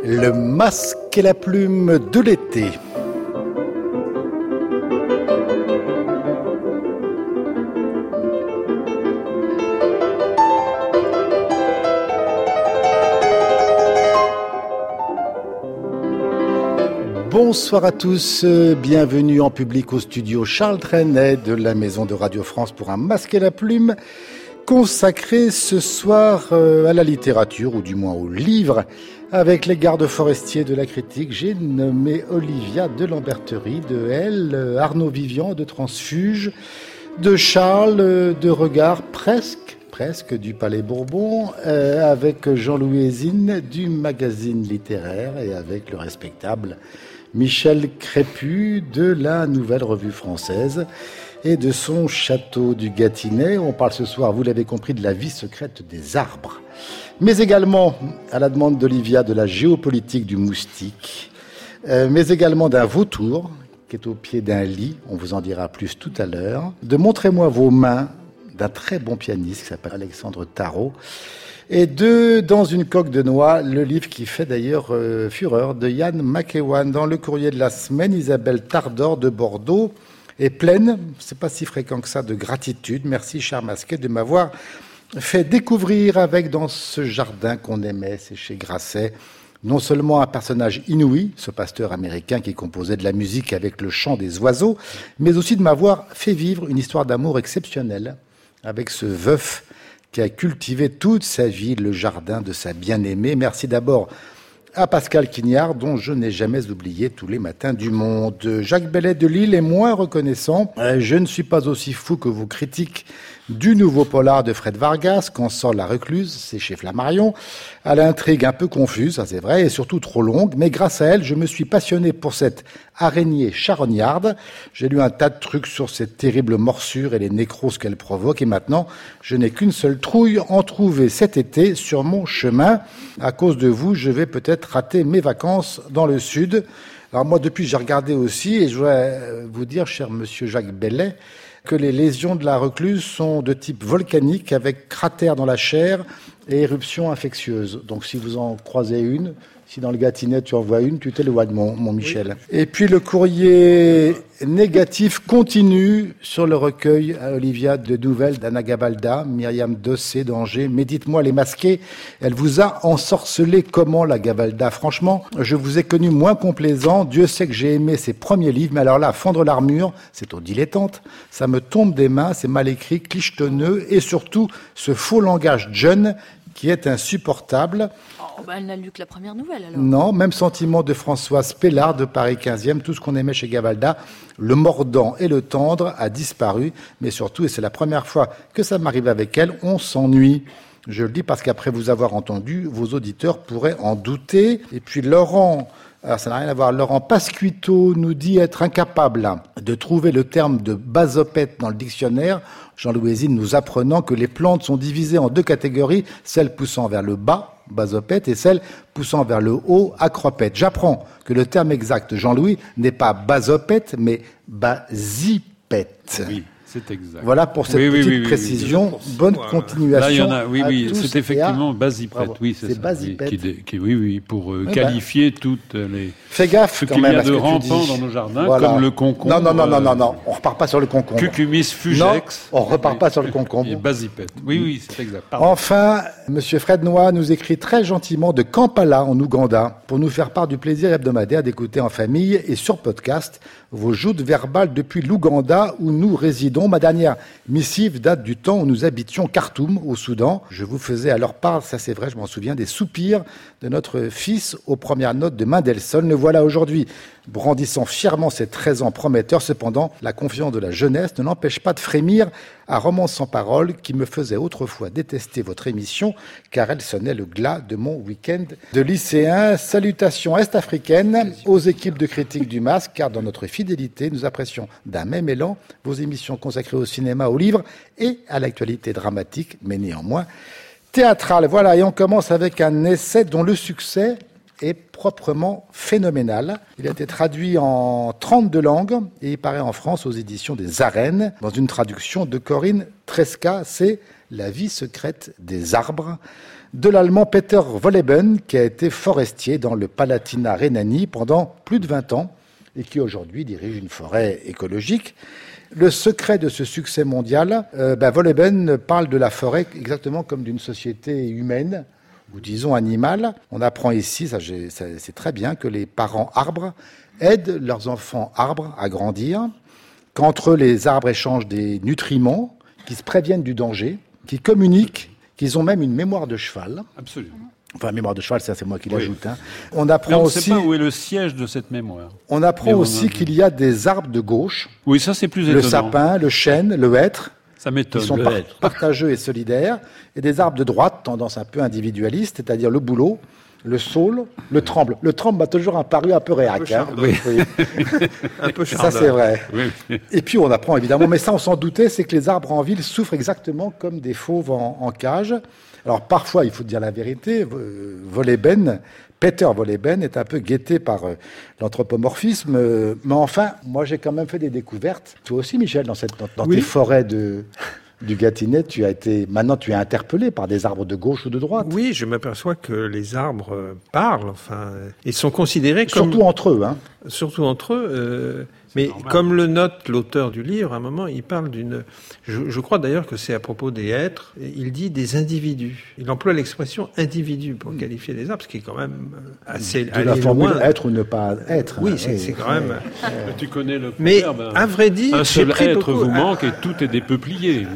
Le masque et la plume de l'été. Bonsoir à tous, bienvenue en public au studio Charles Trenet de la Maison de Radio France pour un masque et la plume consacré ce soir à la littérature, ou du moins aux livres. Avec les gardes forestiers de la critique, j'ai nommé Olivia de Lamberterie, de Elle, Arnaud Vivian de Transfuge, de Charles de Regard presque du Palais Bourbon, avec Jean-Louis Hézine du magazine littéraire et avec le respectable Michel Crépu de la Nouvelle Revue Française et de son château du Gâtinais. On parle ce soir, vous l'avez compris, de la vie secrète des arbres. Mais également, à la demande d'Olivia, de la géopolitique du moustique, mais également d'un vautour qui est au pied d'un lit, on vous en dira plus tout à l'heure, de Montrez-moi vos mains, d'un très bon pianiste qui s'appelle Alexandre Tarot, et de Dans une coque de noix, le livre qui fait d'ailleurs fureur, de Yann McEwan. Dans le courrier de la semaine, Isabelle Tardor de Bordeaux est pleine, c'est pas si fréquent que ça, de gratitude. Merci, cher Masquet, de m'avoir fait découvrir avec Dans ce jardin qu'on aimait, c'est chez Grasset, non seulement un personnage inouï, ce pasteur américain qui composait de la musique avec le chant des oiseaux, mais aussi de m'avoir fait vivre une histoire d'amour exceptionnelle avec ce veuf qui a cultivé toute sa vie le jardin de sa bien-aimée. Merci d'abord à Pascal Quignard, dont je n'ai jamais oublié tous les matins du monde. Jacques Bellet de Lille est moins reconnaissant. Je ne suis pas aussi fou que vos critiques du nouveau polar de Fred Vargas, Quand sort la recluse, c'est chez Flammarion, à l'intrigue un peu confuse, ça c'est vrai, et surtout trop longue, mais grâce à elle, je me suis passionné pour cette araignée charognarde. J'ai lu un tas de trucs sur cette terrible morsure et les nécroses qu'elle provoque, et maintenant, je n'ai qu'une seule trouille, en trouver cet été sur mon chemin. À cause de vous, je vais peut-être rater mes vacances dans le sud. Alors moi, depuis, j'ai regardé aussi, et je voudrais vous dire, cher monsieur Jacques Bellet, que les lésions de la recluse sont de type volcanique avec cratère dans la chair et éruption infectieuse. Donc si vous en croisez une, si dans le Gâtinais tu en vois une, tu t'éloignes, mon Michel. Oui. Et puis le courrier négatif continue sur le recueil à Olivia de nouvelles d'Anna Gavalda, Myriam Dossé d'Angers. Mais dites-moi, les masqués, elle vous a ensorcelé comment, la Gavalda? Franchement, je vous ai connu moins complaisant. Dieu sait que j'ai aimé ses premiers livres, mais alors là, Fendre l'armure, c'est au dilettante. Ça me tombe des mains, c'est mal écrit, clichetonneux, et surtout ce faux langage jeune qui est insupportable. Oh, bah elle n'a lu que la première nouvelle, alors. Non, même sentiment de Françoise Pellard de Paris 15e, tout ce qu'on aimait chez Gavalda, le mordant et le tendre a disparu, mais surtout, et c'est la première fois que ça m'arrive avec elle, on s'ennuie. Je le dis parce qu'après vous avoir entendu, vos auditeurs pourraient en douter. Et puis Laurent, alors ça n'a rien à voir, Laurent Pasquito nous dit être incapable de trouver le terme de basopète dans le dictionnaire, Jean-Louis Hézine nous apprenant que les plantes sont divisées en deux catégories, celles poussant vers le bas, basopète, et celles poussant vers le haut, acropète. J'apprends que le terme exact, Jean-Louis, n'est pas basopète, mais basipète. Oui. C'est exact. Voilà pour cette petite précision. Bonne continuation. Là, il y en a, c'est effectivement basipète. Oui, c'est ça. Basipète. Pour qualifier toutes les. Fais gaffe, ce qu'il y a de rampant dans nos jardins, voilà. Comme le concombre. Non. On repart pas sur le concombre. Cucumis fugex. Non, on repart pas sur le concombre. Et basipète. Oui, c'est exact. Pardon. Enfin, Monsieur Fred Noy nous écrit très gentiment de Kampala, en Ouganda, pour nous faire part du plaisir hebdomadaire d'écouter en famille et sur podcast vos joutes verbales depuis l'Ouganda où nous résidons. Ma dernière missive date du temps où nous habitions Khartoum, au Soudan. Je vous faisais alors part, ça c'est vrai, je m'en souviens, des soupirs de notre fils aux premières notes de Mendelssohn. Le voilà aujourd'hui brandissant fièrement ses 13 ans prometteurs. Cependant, la confiance de la jeunesse ne l'empêche pas de frémir à Romance sans parole qui me faisait autrefois détester votre émission car elle sonnait le glas de mon week-end de lycéen. Salutations est-africaines aux équipes de critiques du masque car dans notre fidélité, nous apprécions d'un même élan vos émissions consacrées au cinéma, aux livres et à l'actualité dramatique, mais néanmoins théâtrale. Voilà, et on commence avec un essai dont le succès est proprement phénoménal. Il a été traduit en 32 langues et il paraît en France aux éditions des Arènes dans une traduction de Corinne Tresca. C'est La vie secrète des arbres de l'Allemand Peter Wolleben, qui a été forestier dans le Palatinat-Rhénanie pendant plus de 20 ans et qui aujourd'hui dirige une forêt écologique. Le secret de ce succès mondial, Wolleben parle de la forêt exactement comme d'une société humaine, ou disons animale. On apprend ici, c'est très bien, que les parents arbres aident leurs enfants arbres à grandir, qu'entre eux, les arbres échangent des nutriments, qu'ils se préviennent du danger, qu'ils communiquent, qu'ils ont même une mémoire de cheval. Absolument. Enfin, mémoire de cheval, ça c'est moi qui l'ajoute. Hein. On apprend on aussi. Ne sait pas où est le siège de cette mémoire. On apprend aussi qu'il y a des arbres de gauche. Oui, ça c'est plus étonnant. Le sapin, le chêne, le hêtre. Ça m'étonne. Qui sont partageux et solidaires. Et des arbres de droite, tendance un peu individualiste, c'est-à-dire le bouleau, le saule, le tremble. Le tremble m'a toujours apparu un peu réac. Oui. Un peu ça, c'est vrai. Oui. Et puis, on apprend évidemment, mais ça, on s'en doutait, c'est que les arbres en ville souffrent exactement comme des fauves en cage. Alors, parfois, il faut dire la vérité, Peter Wolleben est un peu guetté par l'anthropomorphisme. Mais enfin, moi, j'ai quand même fait des découvertes. Toi aussi, Michel, dans tes forêts du Gâtinais, maintenant tu es interpellé par des arbres de gauche ou de droite. Oui, je m'aperçois que les arbres parlent, et sont considérés comme... Surtout entre eux, hein. Surtout entre eux, mais normal. Comme le note l'auteur du livre, à un moment, il parle d'une... Je crois d'ailleurs que c'est à propos des êtres, il dit des individus. Il emploie l'expression individu pour qualifier les arbres, ce qui est quand même assez... De la formule être ou ne pas être. Oui, c'est quand même... Tu connais le proverbe. Mais à vrai dire, un seul être vous manque et tout est dépeuplié.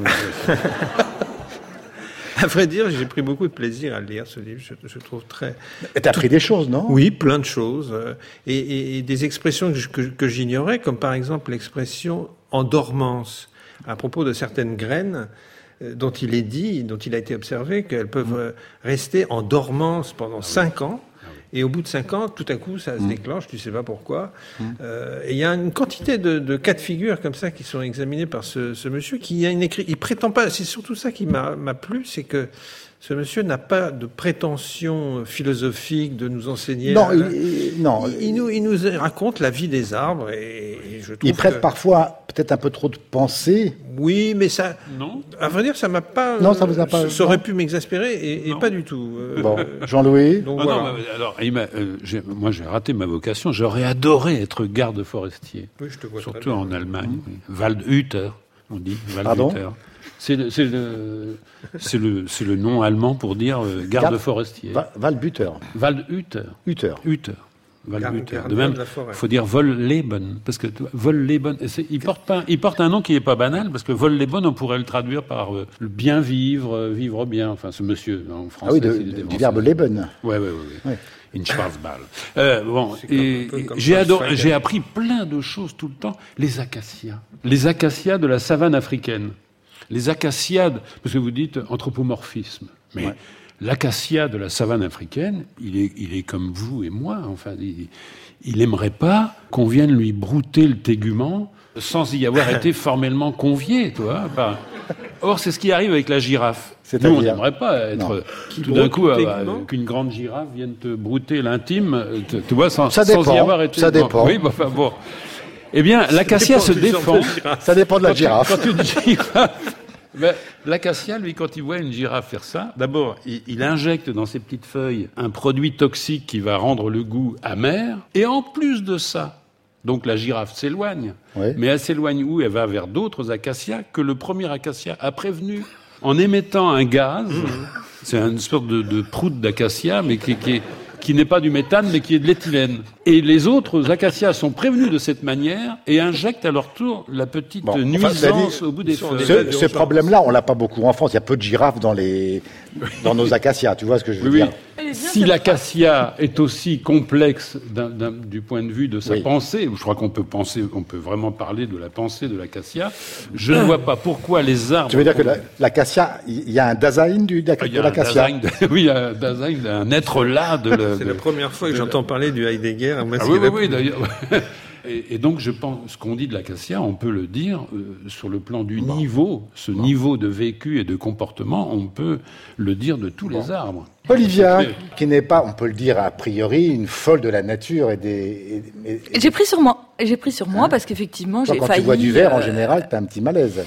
À vrai dire, j'ai pris beaucoup de plaisir à lire ce livre. Je trouve très... Et t'as appris des choses, non ? Oui, plein de choses. Et des expressions que j'ignorais, comme par exemple l'expression « en dormance » à propos de certaines graines dont il a été observé qu'elles peuvent rester en dormance pendant 5 ans. Et au bout de 5 ans, tout à coup, ça se déclenche, tu sais pas pourquoi. Et il y a une quantité de cas de figure comme ça qui sont examinés par ce monsieur qui a il prétend pas, c'est surtout ça qui m'a plu, c'est que ce monsieur n'a pas de prétention philosophique de nous enseigner. Non, il nous raconte la vie des arbres et je trouve il prête parfois peut-être un peu trop de pensée. Oui, mais ça... Non. À vrai dire, ça m'a pas... Non, ça vous a pas... Ça aurait pu m'exaspérer et pas du tout. Bon, Jean-Louis. Donc, voilà. Moi, j'ai raté ma vocation. J'aurais adoré être garde forestier. Oui, je te vois. Surtout en Allemagne. Waldhüter, on dit. Pardon ? C'est le nom allemand pour dire garde forestier. Waldhüter. Waldhüter. Hüter. Waldhüter. De même, il faut dire Wolleben, parce que Wolleben, il porte un nom qui n'est pas banal, parce que Wolleben, on pourrait le traduire par le bien vivre, vivre bien. Enfin, ce monsieur en français. Ah oui, du verbe leben. Oui. In Schwarzball. J'ai appris plein de choses tout le temps. Les acacias de la savane africaine. Les acaciades, parce que vous dites anthropomorphisme, mais l'acacia de la savane africaine, il est comme vous et moi. Enfin, il n'aimerait pas qu'on vienne lui brouter le tégument sans y avoir été formellement convié, toi. Enfin, or, c'est ce qui arrive avec la girafe. Nous, on n'aimerait pas être tout d'un coup qu'une grande girafe vienne te brouter l'intime, tu vois, sans y avoir été. Ça dépend. Oui, bon. Eh bien, l'acacia se défend. Ça dépend de la girafe. Quand une girafe... L'acacia, lui, quand il voit une girafe faire ça, d'abord, il injecte dans ses petites feuilles un produit toxique qui va rendre le goût amer. Et en plus de ça, donc la girafe s'éloigne. Oui. Mais elle s'éloigne où ? Elle va vers d'autres acacias que le premier acacia a prévenu. En émettant un gaz, c'est une sorte de proute d'acacia, mais qui n'est pas du méthane, mais qui est de l'éthylène. Et les autres acacias sont prévenus de cette manière et injectent à leur tour la petite nuisance au bout des feuilles. Ce problème-là, on l'a pas beaucoup en France. Il y a peu de girafes dans nos acacias. Tu vois ce que je veux dire ? Si l'acacia est aussi complexe du point de vue de sa pensée, je crois qu'on peut vraiment parler de la pensée de l'acacia, je ne vois pas pourquoi les arbres... Tu veux dire que l'acacia, il y a un Dasein de l'acacia ? Oui, il y a un Dasein, un être là de... C'est la première fois que j'entends parler du Heidegger. Oui, d'ailleurs. Et donc, je pense, ce qu'on dit de l'acacia, on peut le dire sur le plan du niveau, niveau de vécu et de comportement, on peut le dire de tous les arbres. Olivia, qui n'est pas, on peut le dire a priori, une folle de la nature J'ai pris sur moi parce qu'effectivement, j'ai failli... Quand tu vois du vert, en général, t'as un petit malaise.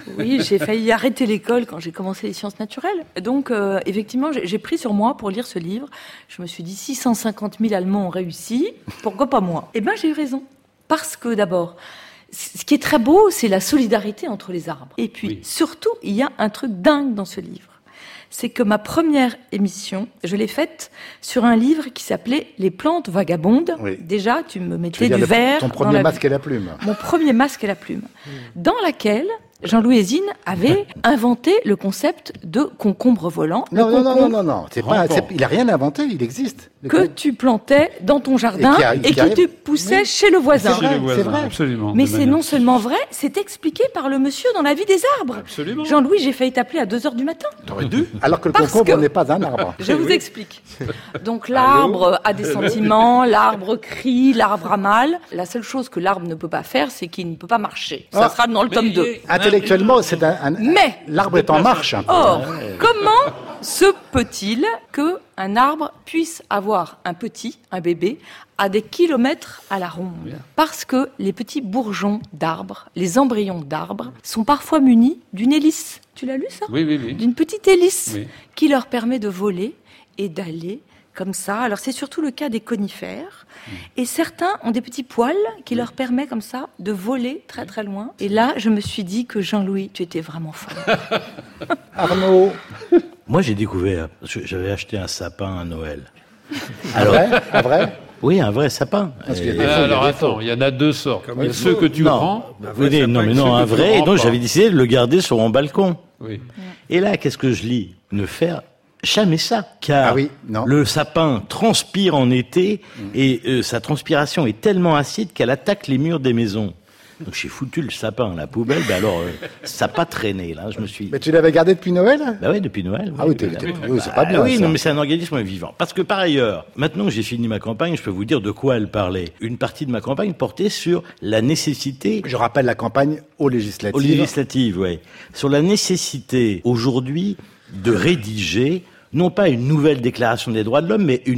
Oui, j'ai failli arrêter l'école quand j'ai commencé les sciences naturelles. Donc, effectivement, j'ai pris sur moi pour lire ce livre. Je me suis dit, 650 000 Allemands ont réussi, pourquoi pas moi ? Eh bien, j'ai eu raison. Parce que, d'abord, ce qui est très beau, c'est la solidarité entre les arbres. Et puis, surtout, il y a un truc dingue dans ce livre. C'est que ma première émission, je l'ai faite sur un livre qui s'appelait « Les plantes vagabondes ». Oui. Déjà, tu me mettais du verre. Ton premier masque et la plume. Mon premier masque et la plume. Dans laquelle Jean-Louis Hésine avait inventé le concept de concombre volant. Non. Il n'a rien inventé, il existe. Que tu plantais dans ton jardin et que tu poussais chez le voisin. C'est vrai. Absolument. Mais c'est non seulement vrai, c'est expliqué par le monsieur dans La vie des arbres. Absolument. Jean-Louis, j'ai failli t'appeler à 2h du matin. T'aurais dû. Alors que le concombre n'est pas un arbre. Je vous explique. Donc l'arbre a des sentiments, l'arbre crie, l'arbre a mal. La seule chose que l'arbre ne peut pas faire, c'est qu'il ne peut pas marcher. Ça sera dans le tome 2. Intellectuellement, c'est Mais l'arbre est en marche. Or, comment se peut-il qu'un arbre puisse avoir un bébé, à des kilomètres à la ronde ? Parce que les petits bourgeons d'arbres, les embryons d'arbres, sont parfois munis d'une hélice. Tu l'as lu ça ? Oui. D'une petite hélice qui leur permet de voler et d'aller comme ça. Alors c'est surtout le cas des conifères. Et certains ont des petits poils qui leur permettent comme ça de voler très très loin. Et là, je me suis dit que Jean-Louis, tu étais vraiment fort. Arnaud. Moi, j'ai découvert, j'avais acheté un sapin à Noël. Alors, un vrai ? Oui, un vrai sapin. Alors attends, il y en a deux sortes. Il y a ceux que tu prends. Un vrai. Et donc j'avais décidé de le garder sur mon balcon. Oui. Et là, qu'est-ce que je lis ? Ne faire jamais ça, car le sapin transpire en été et sa transpiration est tellement acide qu'elle attaque les murs des maisons. Donc j'ai foutu le sapin à la poubelle, ça n'a pas traîné, là, je me suis... Mais tu l'avais gardé depuis Noël ? Bah oui, depuis Noël. Oui, c'est pas bien, ça. Non, mais c'est un organisme vivant. Parce que par ailleurs, maintenant que j'ai fini ma campagne, je peux vous dire de quoi elle parlait. Une partie de ma campagne portait sur la nécessité... Je rappelle la campagne aux législatives. Aux législatives, oui. Sur la nécessité, aujourd'hui, de rédiger non pas une nouvelle déclaration des droits de l'homme, mais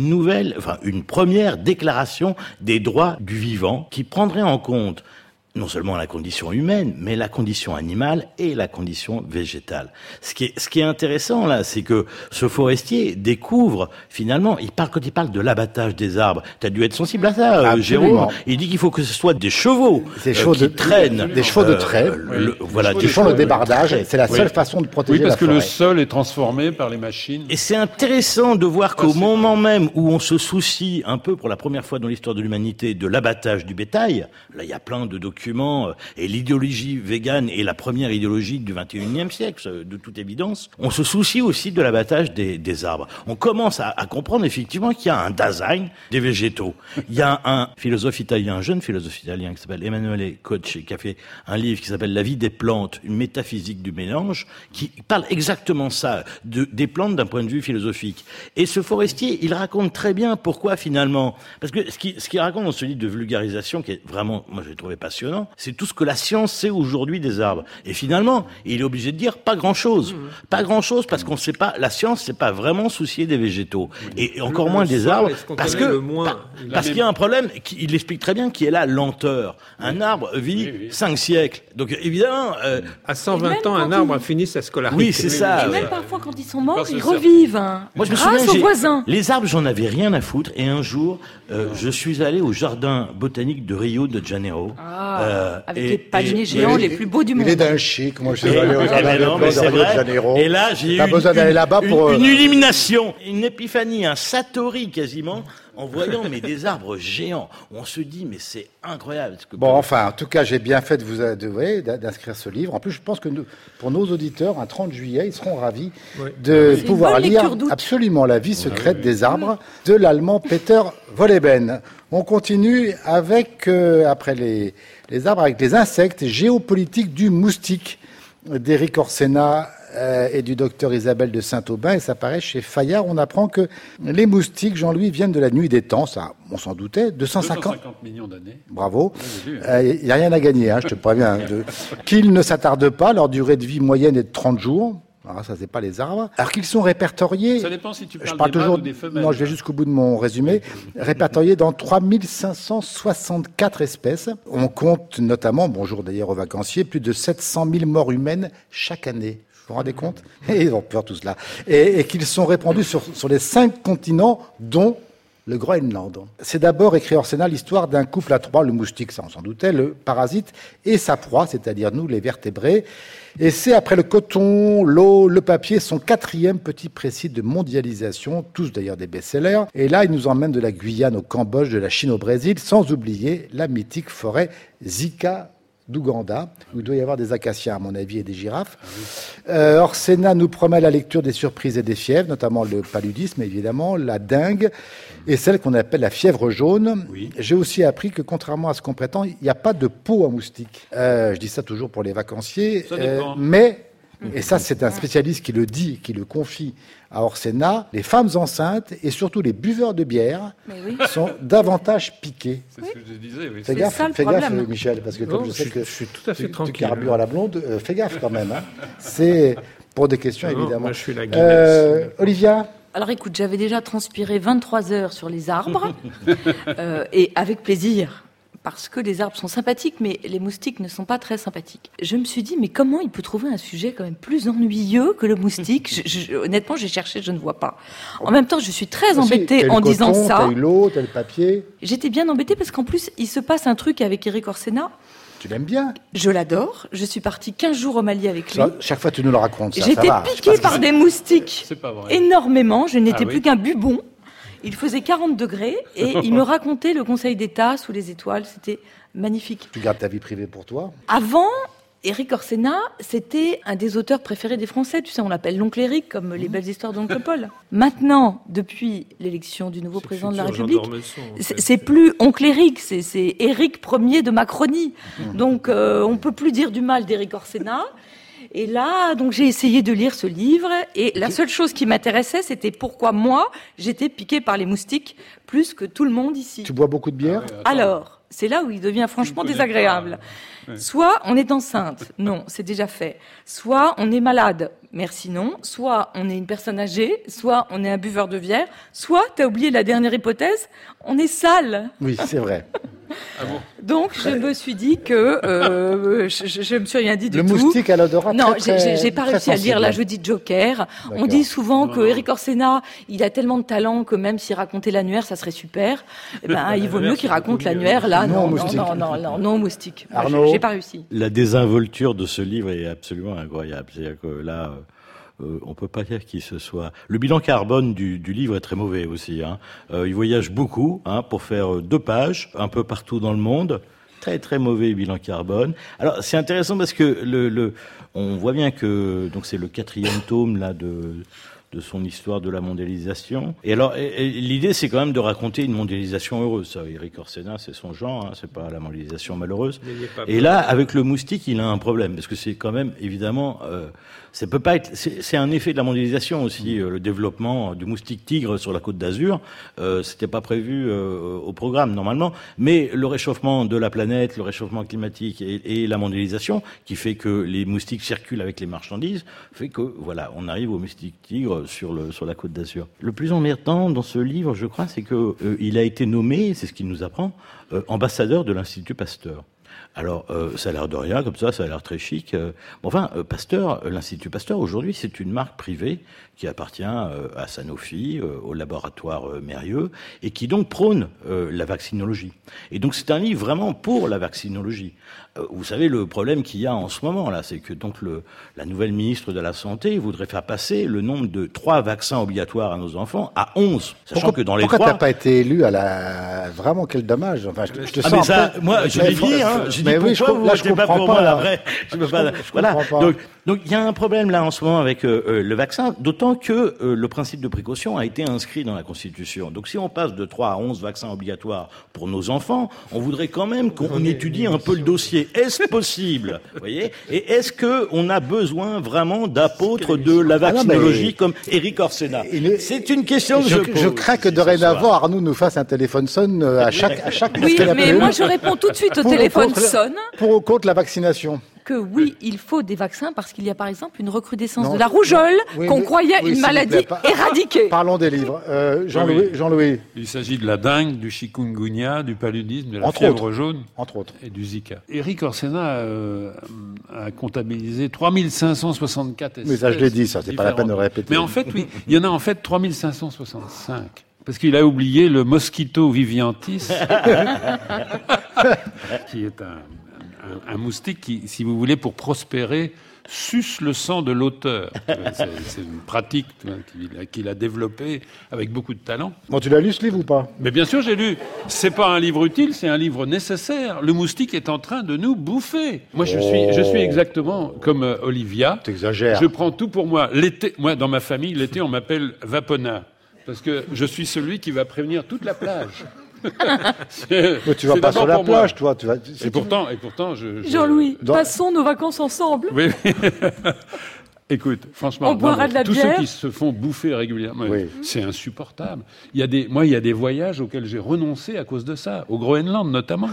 une première déclaration des droits du vivant qui prendrait en compte non seulement la condition humaine, mais la condition animale et la condition végétale. Ce qui est intéressant là, c'est que ce forestier découvre finalement, quand il parle de l'abattage des arbres, t'as dû être sensible à ça, Jérôme. Il dit qu'il faut que ce soit des chevaux qui traînent, des chevaux de trait, qui font le débardage. C'est la seule façon de protéger la forêt. Oui, parce que le sol est transformé par les machines. Et c'est intéressant de voir qu'au moment même où on se soucie un peu pour la première fois dans l'histoire de l'humanité de l'abattage du bétail, là il y a plein de documents, et l'idéologie végane est la première idéologie du XXIe siècle, de toute évidence. On se soucie aussi de l'abattage des arbres. On commence à comprendre effectivement qu'il y a un Dasein des végétaux. Il y a un jeune philosophe italien qui s'appelle Emanuele Cocci, qui a fait un livre qui s'appelle La vie des plantes, une métaphysique du mélange, qui parle exactement ça, des plantes d'un point de vue philosophique. Et ce forestier, il raconte très bien pourquoi finalement, parce que ce qu'il raconte dans ce livre de vulgarisation, qui est vraiment, moi je l'ai trouvé passionnant, c'est tout ce que la science sait aujourd'hui des arbres. Et finalement, il est obligé de dire pas grand-chose. Pas grand-chose parce qu'on sait pas, la science s'est pas vraiment souciée des végétaux. Et encore moins des arbres. Parce qu'il y a un problème, il explique très bien, qui est la lenteur. Un arbre vit 5 siècles. Donc évidemment... à 120 ans, un arbre a fini sa scolarité. Oui, c'est ça. Et même parfois, quand ils sont morts, ils revivent. Moi, je me grâce aux voisins. Les arbres, j'en avais rien à foutre. Et un jour, je suis allé au jardin botanique de Rio de Janeiro. Avec les palmiers géants les plus beaux du monde. Il est d'un chic. Moi, je suis allé au jardin de Rio de Janeiro. Et là, j'ai eu besoin d'aller là-bas pour une illumination, une épiphanie, un satori quasiment, en voyant des arbres géants. On se dit, mais c'est incroyable. En tout cas, j'ai bien fait d'inscrire ce livre. En plus, je pense que pour nos auditeurs, un 30 juillet, ils seront ravis de pouvoir lire absolument La vie secrète des arbres de l'allemand Peter Wolleben. On continue avec, après les arbres, avec les insectes, géopolitique du moustique d'Éric Orsena et du docteur Isabelle de Saint-Aubin, et ça paraît chez Fayard. On apprend que les moustiques, Jean-Louis, viennent de la nuit des temps, ça on s'en doutait, 250 millions d'années. Bravo. Il n'y a rien à gagner, je te préviens. Qu'ils ne s'attardent pas, leur durée de vie moyenne est de 30 jours. Alors ça, c'est pas les arbres. Alors qu'ils sont répertoriés... Ça dépend si tu je parles parle des mâles toujours, ou des femelles. non, je vais jusqu'au bout de mon résumé. Répertoriés dans 3564 espèces. On compte notamment, bonjour d'ailleurs aux vacanciers, plus de 700 000 morts humaines chaque année. Vous vous rendez compte? Et ils ont peur tout cela. Et qu'ils sont répandus sur les 5 continents, dont le Groenland. C'est d'abord écrit hors Sénat l'histoire d'un couple à 3, le moustique, ça on s'en doutait, le parasite et sa proie, c'est-à-dire nous, les vertébrés. Et c'est après le coton, l'eau, le papier, son 4e petit précis de mondialisation, tous d'ailleurs des best-sellers. Et là, il nous emmène de la Guyane au Cambodge, de la Chine au Brésil, sans oublier la mythique forêt Zika d'Ouganda, où il doit y avoir des acacias, à mon avis, et des girafes. Orsena nous promet la lecture des surprises et des fièvres, notamment le paludisme, évidemment, la dengue, et celle qu'on appelle la fièvre jaune. Oui. J'ai aussi appris que, contrairement à ce qu'on prétend, il n'y a pas de peau à moustique. Je dis ça toujours pour les vacanciers. Ça dépend. Mais, et ça c'est un spécialiste qui le dit, qui le confie à Orsena, les femmes enceintes et surtout les buveurs de bière sont davantage piqués. C'est ce que je disais, oui. Fais gaffe, ça, le problème. Michel, parce que comme Non, je sais que je suis tout à fait tu tranquille. carbures à la blonde, fais gaffe quand même. Hein. C'est pour des questions, Non, évidemment. moi, je suis la Guinness. Olivia, Alors écoute, j'avais déjà transpiré 23 heures sur les arbres, et avec plaisir, parce que les arbres sont sympathiques, mais les moustiques ne sont pas très sympathiques. Je me suis dit, mais comment il peut trouver un sujet quand même plus ennuyeux que le moustique? Honnêtement, j'ai cherché, je ne vois pas. En même temps, je suis très embêtée en disant ça. T'as eu l'eau, t'as le papier. J'étais bien embêtée parce qu'en plus, il se passe un truc avec Éric Orsena. Tu l'aimes bien. Je l'adore. Je suis partie 15 jours au Mali avec lui. Ça, chaque fois, tu nous le racontes. Ça, J'étais ça va. piquée par des moustiques. C'est pas vrai. Énormément. Je n'étais Ah plus oui. qu'un bubon. Il faisait 40 degrés et il me racontait le Conseil d'État sous les étoiles. C'était magnifique. Tu gardes ta vie privée pour toi. Avant, Éric Orsena, c'était un des auteurs préférés des Français. Tu sais, on l'appelle l'oncle Éric, comme les belles histoires d'oncle Paul. Maintenant, depuis l'élection du nouveau président de la République, c'est plus oncle Éric, c'est Éric Ier de Macronie. Donc, on peut plus dire du mal d'Éric Orsena. Et là, donc j'ai essayé de lire ce livre, et la seule chose qui m'intéressait, c'était pourquoi moi, j'étais piquée par les moustiques plus que tout le monde ici. Tu bois beaucoup de bière. Alors, c'est là où il devient franchement connais désagréable. pas. Ouais. Soit on est enceinte, non, c'est déjà fait. Soit on est malade, merci non. Soit on est une personne âgée, soit on est un buveur de bière, soit, t'as oublié la dernière hypothèse, on est sale. Oui, c'est vrai. Ah bon? Donc je me suis dit que je me suis rien dit du Le tout. moustique à l'odorat. Non, très, j'ai pas très réussi à lire sensible. là. Je dis Joker. On D'accord. dit souvent que Non. Éric Orsena, il a tellement de talent que même s'il racontait l'annuaire, ça serait super. Eh ben, il vaut mieux qu'il raconte l'annuaire là. Non, Non, moustique. non, moustique. Moi, Arnaud. j'ai pas réussi. La désinvolture de ce livre est absolument incroyable. C'est-à-dire que là, on peut pas dire qu'il se soit... Le bilan carbone du livre est très mauvais aussi. Hein. Il voyage beaucoup pour faire 2 pages, un peu partout dans le monde. Très très mauvais bilan carbone. Alors c'est intéressant parce que on voit bien que donc c'est le 4e tome là de son histoire de la mondialisation. Et alors, l'idée, c'est quand même de raconter une mondialisation heureuse. Ça, Éric Orsena, c'est son genre, hein, c'est pas la mondialisation malheureuse. Et là, avec le moustique, il a un problème, parce que c'est quand même, évidemment, ça peut pas être, c'est un effet de la mondialisation aussi, le développement du moustique tigre sur la Côte d'Azur, c'était pas prévu au programme, normalement, mais le réchauffement de la planète, le réchauffement climatique et la mondialisation, qui fait que les moustiques circulent avec les marchandises, fait que, voilà, on arrive au moustique tigre sur la Côte d'Azur. Le plus emmerdant dans ce livre, je crois, c'est que il a été nommé, c'est ce qu'il nous apprend, ambassadeur de l'Institut Pasteur. Alors, ça a l'air de rien, comme ça a l'air très chic. Pasteur, l'Institut Pasteur, aujourd'hui, c'est une marque privée qui appartient à Sanofi, au laboratoire Mérieux, et qui donc prône la vaccinologie. Et donc, c'est un livre vraiment pour la vaccinologie. Vous savez, le problème qu'il y a en ce moment, là, c'est que donc la nouvelle ministre de la Santé voudrait faire passer le nombre de 3 vaccins obligatoires à nos enfants à 11. Sachant que dans les 3... Pourquoi t'as pas été élu à la... Vraiment, quel dommage. Enfin, je te sens mais un ça, peu... moi, je l'ai dit, hein. J'ai dit Mais oui, pourquoi vous là, je votez pas comprends pour moi, là. la vraie. Je peux pas, voilà. comprends pas. Donc, il y a un problème, là, en ce moment, avec le vaccin, d'autant que le principe de précaution a été inscrit dans la Constitution. Donc, si on passe de 3 à 11 vaccins obligatoires pour nos enfants, on voudrait quand même qu'on étudie un peu le dossier. Est-ce possible? Vous voyez? Et est-ce que on a besoin vraiment d'apôtres de la vaccinologie comme Éric Orsena? C'est une question que je pose. Je crains que dorénavant, Arnaud nous fasse un téléphone sonne à chaque Oui, masque à la mais plume moi je réponds tout de suite au pour- téléphone contre- sonne. pour ou contre la vaccination. que oui, il faut des vaccins parce qu'il y a par exemple une recrudescence de la rougeole qu'on croyait une maladie éradiquée. Parlons des livres. Jean-Louis. Il s'agit de la dengue, du chikungunya, du paludisme, de la Entre fièvre autres. jaune Entre autres. et du Zika. Éric Orsena a comptabilisé 3564 espèces. Mais ça, je l'ai dit, ça, c'est pas la peine de le répéter. Mais en fait, oui, il y en a en fait 3565. Parce qu'il a oublié le Mosquito viviantis, qui est un moustique qui, si vous voulez, pour prospérer, suce le sang de l'auteur. C'est une pratique qu'il a développée avec beaucoup de talent. Bon, tu l'as lu ce livre ou pas? Mais bien sûr, j'ai lu. C'est pas un livre utile, c'est un livre nécessaire. Le moustique est en train de nous bouffer. Moi, je suis exactement comme Olivia. T'exagères. Je prends tout pour moi. L'été, moi, dans ma famille, l'été, on m'appelle Vapona. Parce que je suis celui qui va prévenir toute la plage. Mais tu vas pas sur la plage, toi. Et pourtant, Jean-Louis, passons nos vacances ensemble. Oui. Écoute, franchement, On boira de la tous bière. ceux qui se font bouffer régulièrement, Oui. c'est insupportable. Il y a des voyages auxquels j'ai renoncé à cause de ça, au Groenland notamment.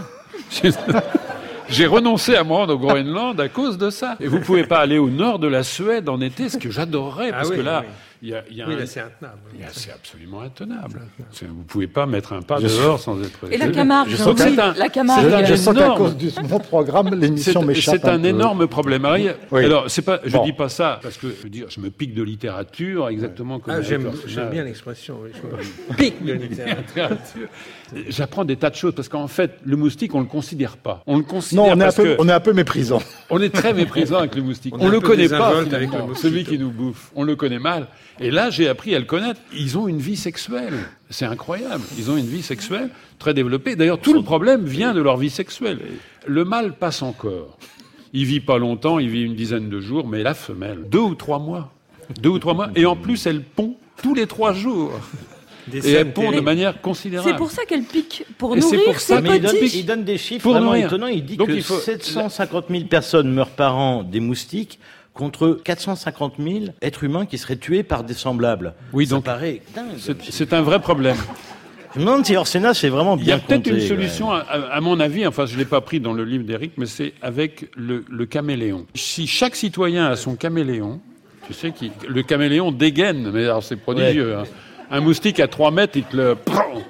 J'ai renoncé à me rendre au Groenland à cause de ça. Et vous pouvez pas aller au nord de la Suède en été, ce que j'adorerais, parce que là, il y a là, c'est intenable. c'est absolument intenable. Vous pouvez pas mettre un pas dehors sans être... Et la Camargue, Je Jean-Louis, sens que la Camargue. Je sens qu'à énorme. cause de mon programme, l'émission m'échappe C'est un peu. énorme problème. Oui. Alors, c'est pas, je Bon. dis pas ça parce que je me pique de littérature exactement comme. J'aime bien l'expression. Oui. Je me pique de littérature. J'apprends des tas de choses parce qu'en fait, le moustique, on le considère pas. On le Non, considère on est un peu méprisant. on est très méprisant avec le moustique. On est On un le peu connaît pas désinvolte avec finalement, le mosquito. celui qui nous bouffe. On le connaît mal. Et là, j'ai appris à le connaître. Ils ont une vie sexuelle. C'est incroyable. Ils ont une vie sexuelle très développée. D'ailleurs, tout le problème vient de leur vie sexuelle. Le mâle passe encore. Il vit pas longtemps, il vit une dizaine de jours, mais la femelle, 2 ou 3 mois. 2 ou 3 mois. Et en plus, elle pond tous les 3 jours. Et elle pond de manière considérable. C'est pour ça qu'elle pique, pour Et c'est nourrir pour ça ses Mais petits. il donne des chiffres Pour vraiment nourrir. étonnants. Il dit Donc, que il faut- 750 000 personnes meurent par an des moustiques contre 450 000 êtres humains qui seraient tués par des semblables. Oui, Ça donc, paraît dingue. C'est un vrai problème. Je me demande si Orsena, c'est vraiment Il y a bien peut-être compté, une quand solution, même. à mon avis, enfin je ne l'ai pas pris dans le livre d'Éric, mais c'est avec le caméléon. Si chaque citoyen a son caméléon, tu sais, le caméléon dégaine, mais alors c'est prodigieux. Hein. Un moustique à 3 mètres, il te le...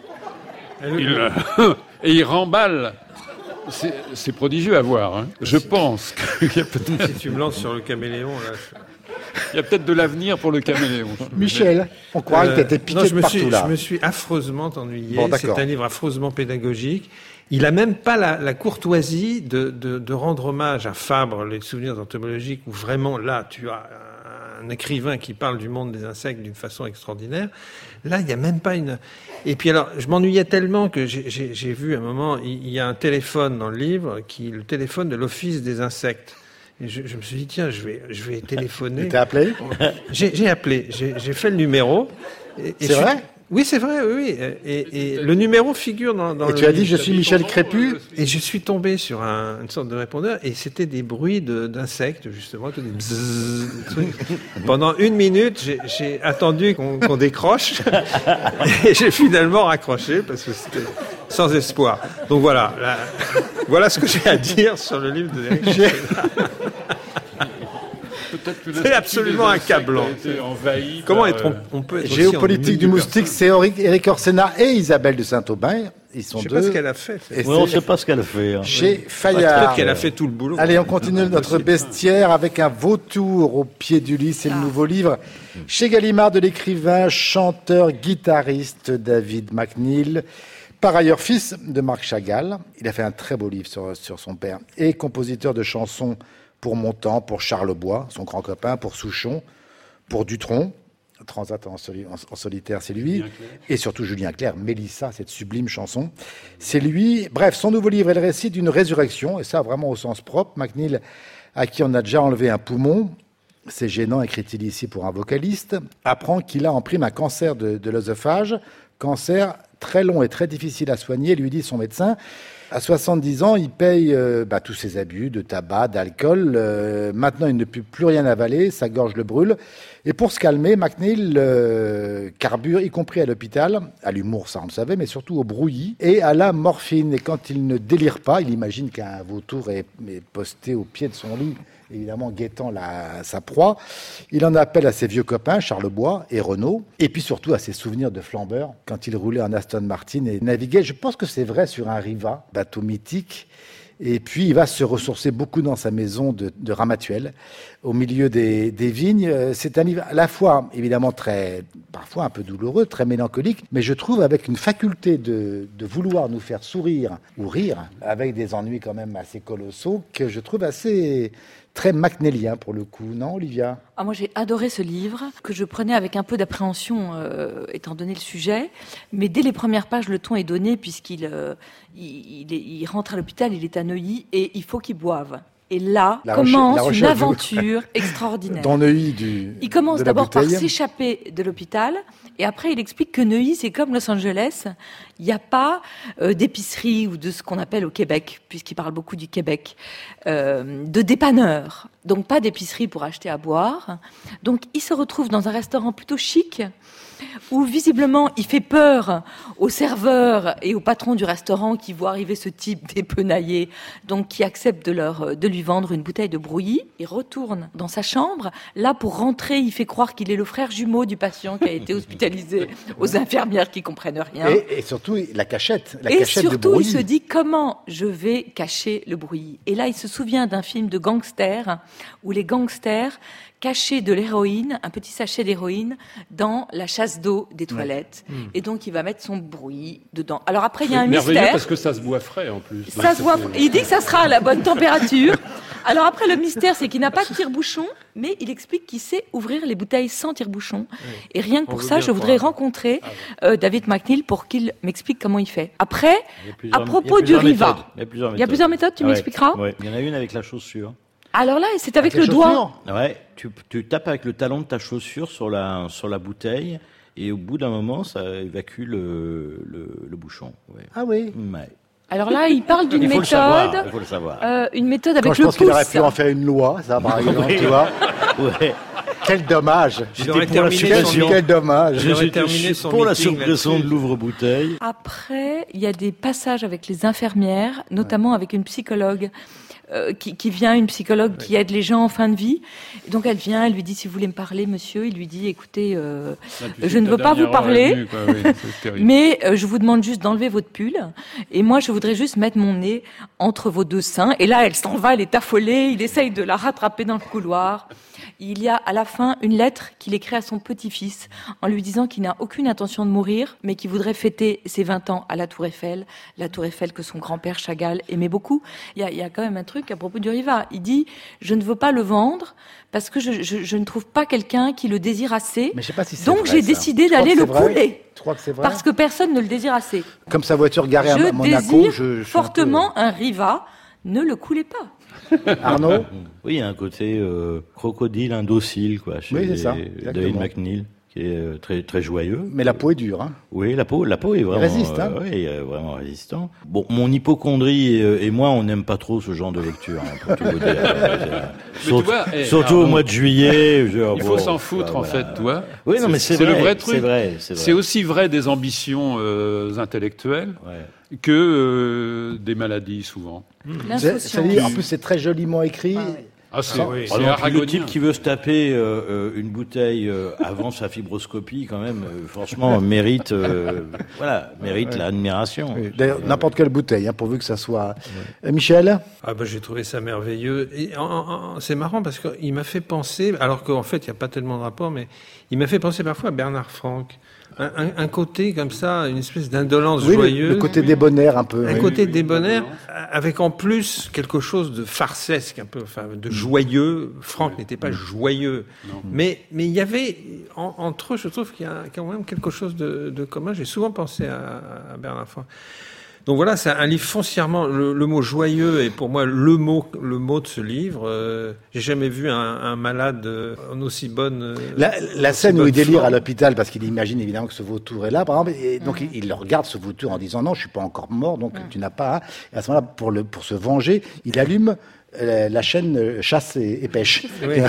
et il remballe. C'est prodigieux à voir. Hein. Je pense qu'il y a peut-être... Si tu me lances sur le caméléon, là. Il y a peut-être de l'avenir pour le caméléon. Michel, on croirait que tu étais piqué non, de partout là. Je me suis affreusement ennuyé. Bon, c'est d'accord. un livre affreusement pédagogique. Il a même pas la courtoisie de rendre hommage à Fabre, les souvenirs entomologiques, où vraiment là, tu as un écrivain qui parle du monde des insectes d'une façon extraordinaire. Là, il n'y a même pas une... Et puis alors, je m'ennuyais tellement que j'ai vu à un moment, il y a un téléphone dans le livre, le téléphone de l'Office des insectes. Et je me suis dit, tiens, je vais téléphoner. T'es appelé? J'ai appelé, j'ai fait le numéro. C'est vrai? Oui, c'est vrai, oui. Et le numéro figure dans Et le tu as dit, livre. je suis Michel Crépu. Et je suis tombé sur une sorte de répondeur, et c'était des bruits d'insectes, justement, tout des bzzz, des trucs. Pendant 1 minute, j'ai attendu qu'on décroche, et j'ai finalement raccroché, parce que c'était sans espoir. Donc voilà, voilà ce que j'ai à dire sur le livre de Eric. C'est absolument accablant. Comment on peut être aussi Géopolitique ennuyé du moustique, c'est Éric Orsena et Isabelle de Saint-Aubin. Ils sont Je sais deux. pas ce qu'elle a fait. Et Ouais, on ne c'est sait pas ce qu'elle fait. Hein. chez Peut-être Fayard. qu'elle a fait tout le boulot. Allez, on continue notre bestiaire avec un vautour au pied du lit. C'est le nouveau livre chez Gallimard de l'écrivain, chanteur, guitariste David McNeill. Par ailleurs, fils de Marc Chagall. Il a fait un très beau livre sur son père. Et compositeur de chansons pour Montand, pour Charlebois, son grand copain, pour Souchon, pour Dutronc. Transat en solitaire, c'est lui. Et surtout Julien Clerc, Mélissa, cette sublime chanson. C'est lui. Bref, son nouveau livre est le récit d'une résurrection, et ça vraiment au sens propre. McNeill, à qui on a déjà enlevé un poumon, c'est gênant, écrit-il ici pour un vocaliste, apprend qu'il a en prime un cancer de l'œsophage, cancer très long et très difficile à soigner, lui dit son médecin. À 70 ans, il paye tous ses abus de tabac, d'alcool. Maintenant, il ne peut plus rien avaler, sa gorge le brûle. Et pour se calmer, McNeil carbure, y compris à l'hôpital, à l'humour, ça on le savait, mais surtout au brouillis et à la morphine. Et quand il ne délire pas, il imagine qu'un vautour est posté au pied de son lit, évidemment guettant sa proie. Il en appelle à ses vieux copains, Charlebois et Renaud, et puis surtout à ses souvenirs de flambeur, quand il roulait en Aston Martin et naviguait, je pense que c'est vrai, sur un Riva, bateau mythique. Et puis, il va se ressourcer beaucoup dans sa maison de Ramatuelle, au milieu des vignes. C'est un livre à la fois, évidemment, parfois un peu douloureux, très mélancolique, mais je trouve avec une faculté de vouloir nous faire sourire ou rire, avec des ennuis quand même assez colossaux, que je trouve très McNeilien pour le coup, non, Olivia ? Moi, j'ai adoré ce livre, que je prenais avec un peu d'appréhension, étant donné le sujet. Mais dès les premières pages, le ton est donné, puisqu'il il rentre à l'hôpital, il est à Neuilly, et il faut qu'il boive. Et là commence une aventure extraordinaire. Dans Neuilly il commence d'abord par s'échapper de l'hôpital, et après il explique que Neuilly, c'est comme Los Angeles. Il n'y a pas d'épicerie ou de ce qu'on appelle au Québec, puisqu'il parle beaucoup du Québec, de dépanneur. Donc pas d'épicerie pour acheter à boire. Donc il se retrouve dans un restaurant plutôt chic, où visiblement il fait peur aux serveurs et au patron du restaurant qui voit arriver ce type dépenaillé, donc qui accepte de lui vendre une bouteille de brouillis. Il retourne dans sa chambre. Là, pour rentrer, il fait croire qu'il est le frère jumeau du patient qui a été hospitalisé, aux infirmières qui comprennent rien. Et surtout la cachette et cachette surtout, de brouillis. Il se dit comment je vais cacher le brouillis. Et là, il se souvient d'un film de gangsters où les gangsters cacher de l'héroïne, un petit sachet d'héroïne, dans la chasse d'eau des toilettes. Ouais. Et donc, il va mettre son brouillis dedans. Alors après, il y a un mystère. Parce que ça se boit frais, en plus. Ça se boit. Il dit que ça sera à la bonne température. Alors après, le mystère, c'est qu'il n'a pas de tire-bouchon, mais il explique qu'il sait ouvrir les bouteilles sans tire-bouchon. Et rien que pour ça, je voudrais rencontrer David McNeil pour qu'il m'explique comment il fait. Après, à propos du Riva, il y a plusieurs méthodes, tu m'expliqueras ? Ouais. Il y en a une avec la chaussure. Alors là, c'est avec le doigt. Ouais, tu tapes avec le talon de ta chaussure sur la bouteille, et au bout d'un moment, ça évacue le bouchon. Ouais. Ah oui. Ouais. Alors là, il parle d'une méthode. Il faut le savoir. Une méthode avec le pouce. Je pense qu'il aurait pu en faire une loi, ça, par exemple, tu vois. Ouais. Quel dommage. J'étais pour la suppression. Quel dommage. J'étais pour la suppression de l'ouvre-bouteille. Après, il y a des passages avec les infirmières, notamment avec une psychologue. Qui vient, une psychologue qui aide les gens en fin de vie. Et donc elle vient, elle lui dit, si vous voulez me parler, monsieur, il lui dit, écoutez, je ne veux pas vous parler, mais je vous demande juste d'enlever votre pull, et moi je voudrais juste mettre mon nez entre vos deux seins. Et là elle s'en va, elle est affolée, il essaye de la rattraper dans le couloir. Il y a à la fin une lettre qu'il écrit à son petit-fils en lui disant qu'il n'a aucune intention de mourir, mais qu'il voudrait fêter ses 20 ans à la Tour Eiffel que son grand-père Chagall aimait beaucoup. Il y a quand même un truc à propos du Riva. Il dit « Je ne veux pas le vendre parce que je ne trouve pas quelqu'un qui le désire assez. Mais je sais pas si c'est donc vrai, j'ai décidé d'aller le couler. » Tu crois que c'est vrai ? Parce que personne ne le désire assez. Comme sa voiture garée à Monaco, je désire fortement un Riva. Ne le coulez pas. Arnaud ? Oui, il y a un côté crocodile indocile, quoi, chez David McNeil, qui est très, très joyeux. Mais la peau est dure, hein ? Oui, la peau est vraiment... Il résiste, hein ? Oui, vraiment résistant. Bon, mon hypocondrie et moi, on n'aime pas trop ce genre de lecture, hein, pour tout vous dire. Surtout au mois de juillet. Il faut s'en foutre, en fait, toi. Oui, non, mais c'est le vrai truc. C'est vrai. C'est aussi vrai des ambitions intellectuelles. Que des maladies, souvent. En plus, c'est très joliment écrit. C'est le type qui veut se taper une bouteille avant sa fibroscopie, quand même, franchement, mérite l'admiration. Oui. D'ailleurs, n'importe quelle bouteille, pourvu que ça soit... Michel ? J'ai trouvé ça merveilleux. Et c'est marrant parce qu'il m'a fait penser, alors qu'en fait, il n'y a pas tellement de rapport, mais il m'a fait penser parfois à Bernard Franck. Un côté comme ça, une espèce d'indolence joyeuse. Le côté débonnaire un peu. Un côté débonnaire, avec en plus quelque chose de farcesque, un peu, de joyeux. Franck n'était pas joyeux. Non. Mais il y avait, entre eux, je trouve qu'il y a quand même quelque chose de commun. J'ai souvent pensé à Bernard Franck. Donc voilà, c'est un livre foncièrement, le mot joyeux est pour moi le mot de ce livre. J'ai jamais vu un malade en aussi bonne... La scène où il délire à l'hôpital, parce qu'il imagine évidemment que ce vautour est là, par exemple, et donc il le regarde, ce vautour, en disant non, je suis pas encore mort, donc tu n'as pas... Et à ce moment-là, pour se venger, il allume la chaîne chasse et pêche. Oui,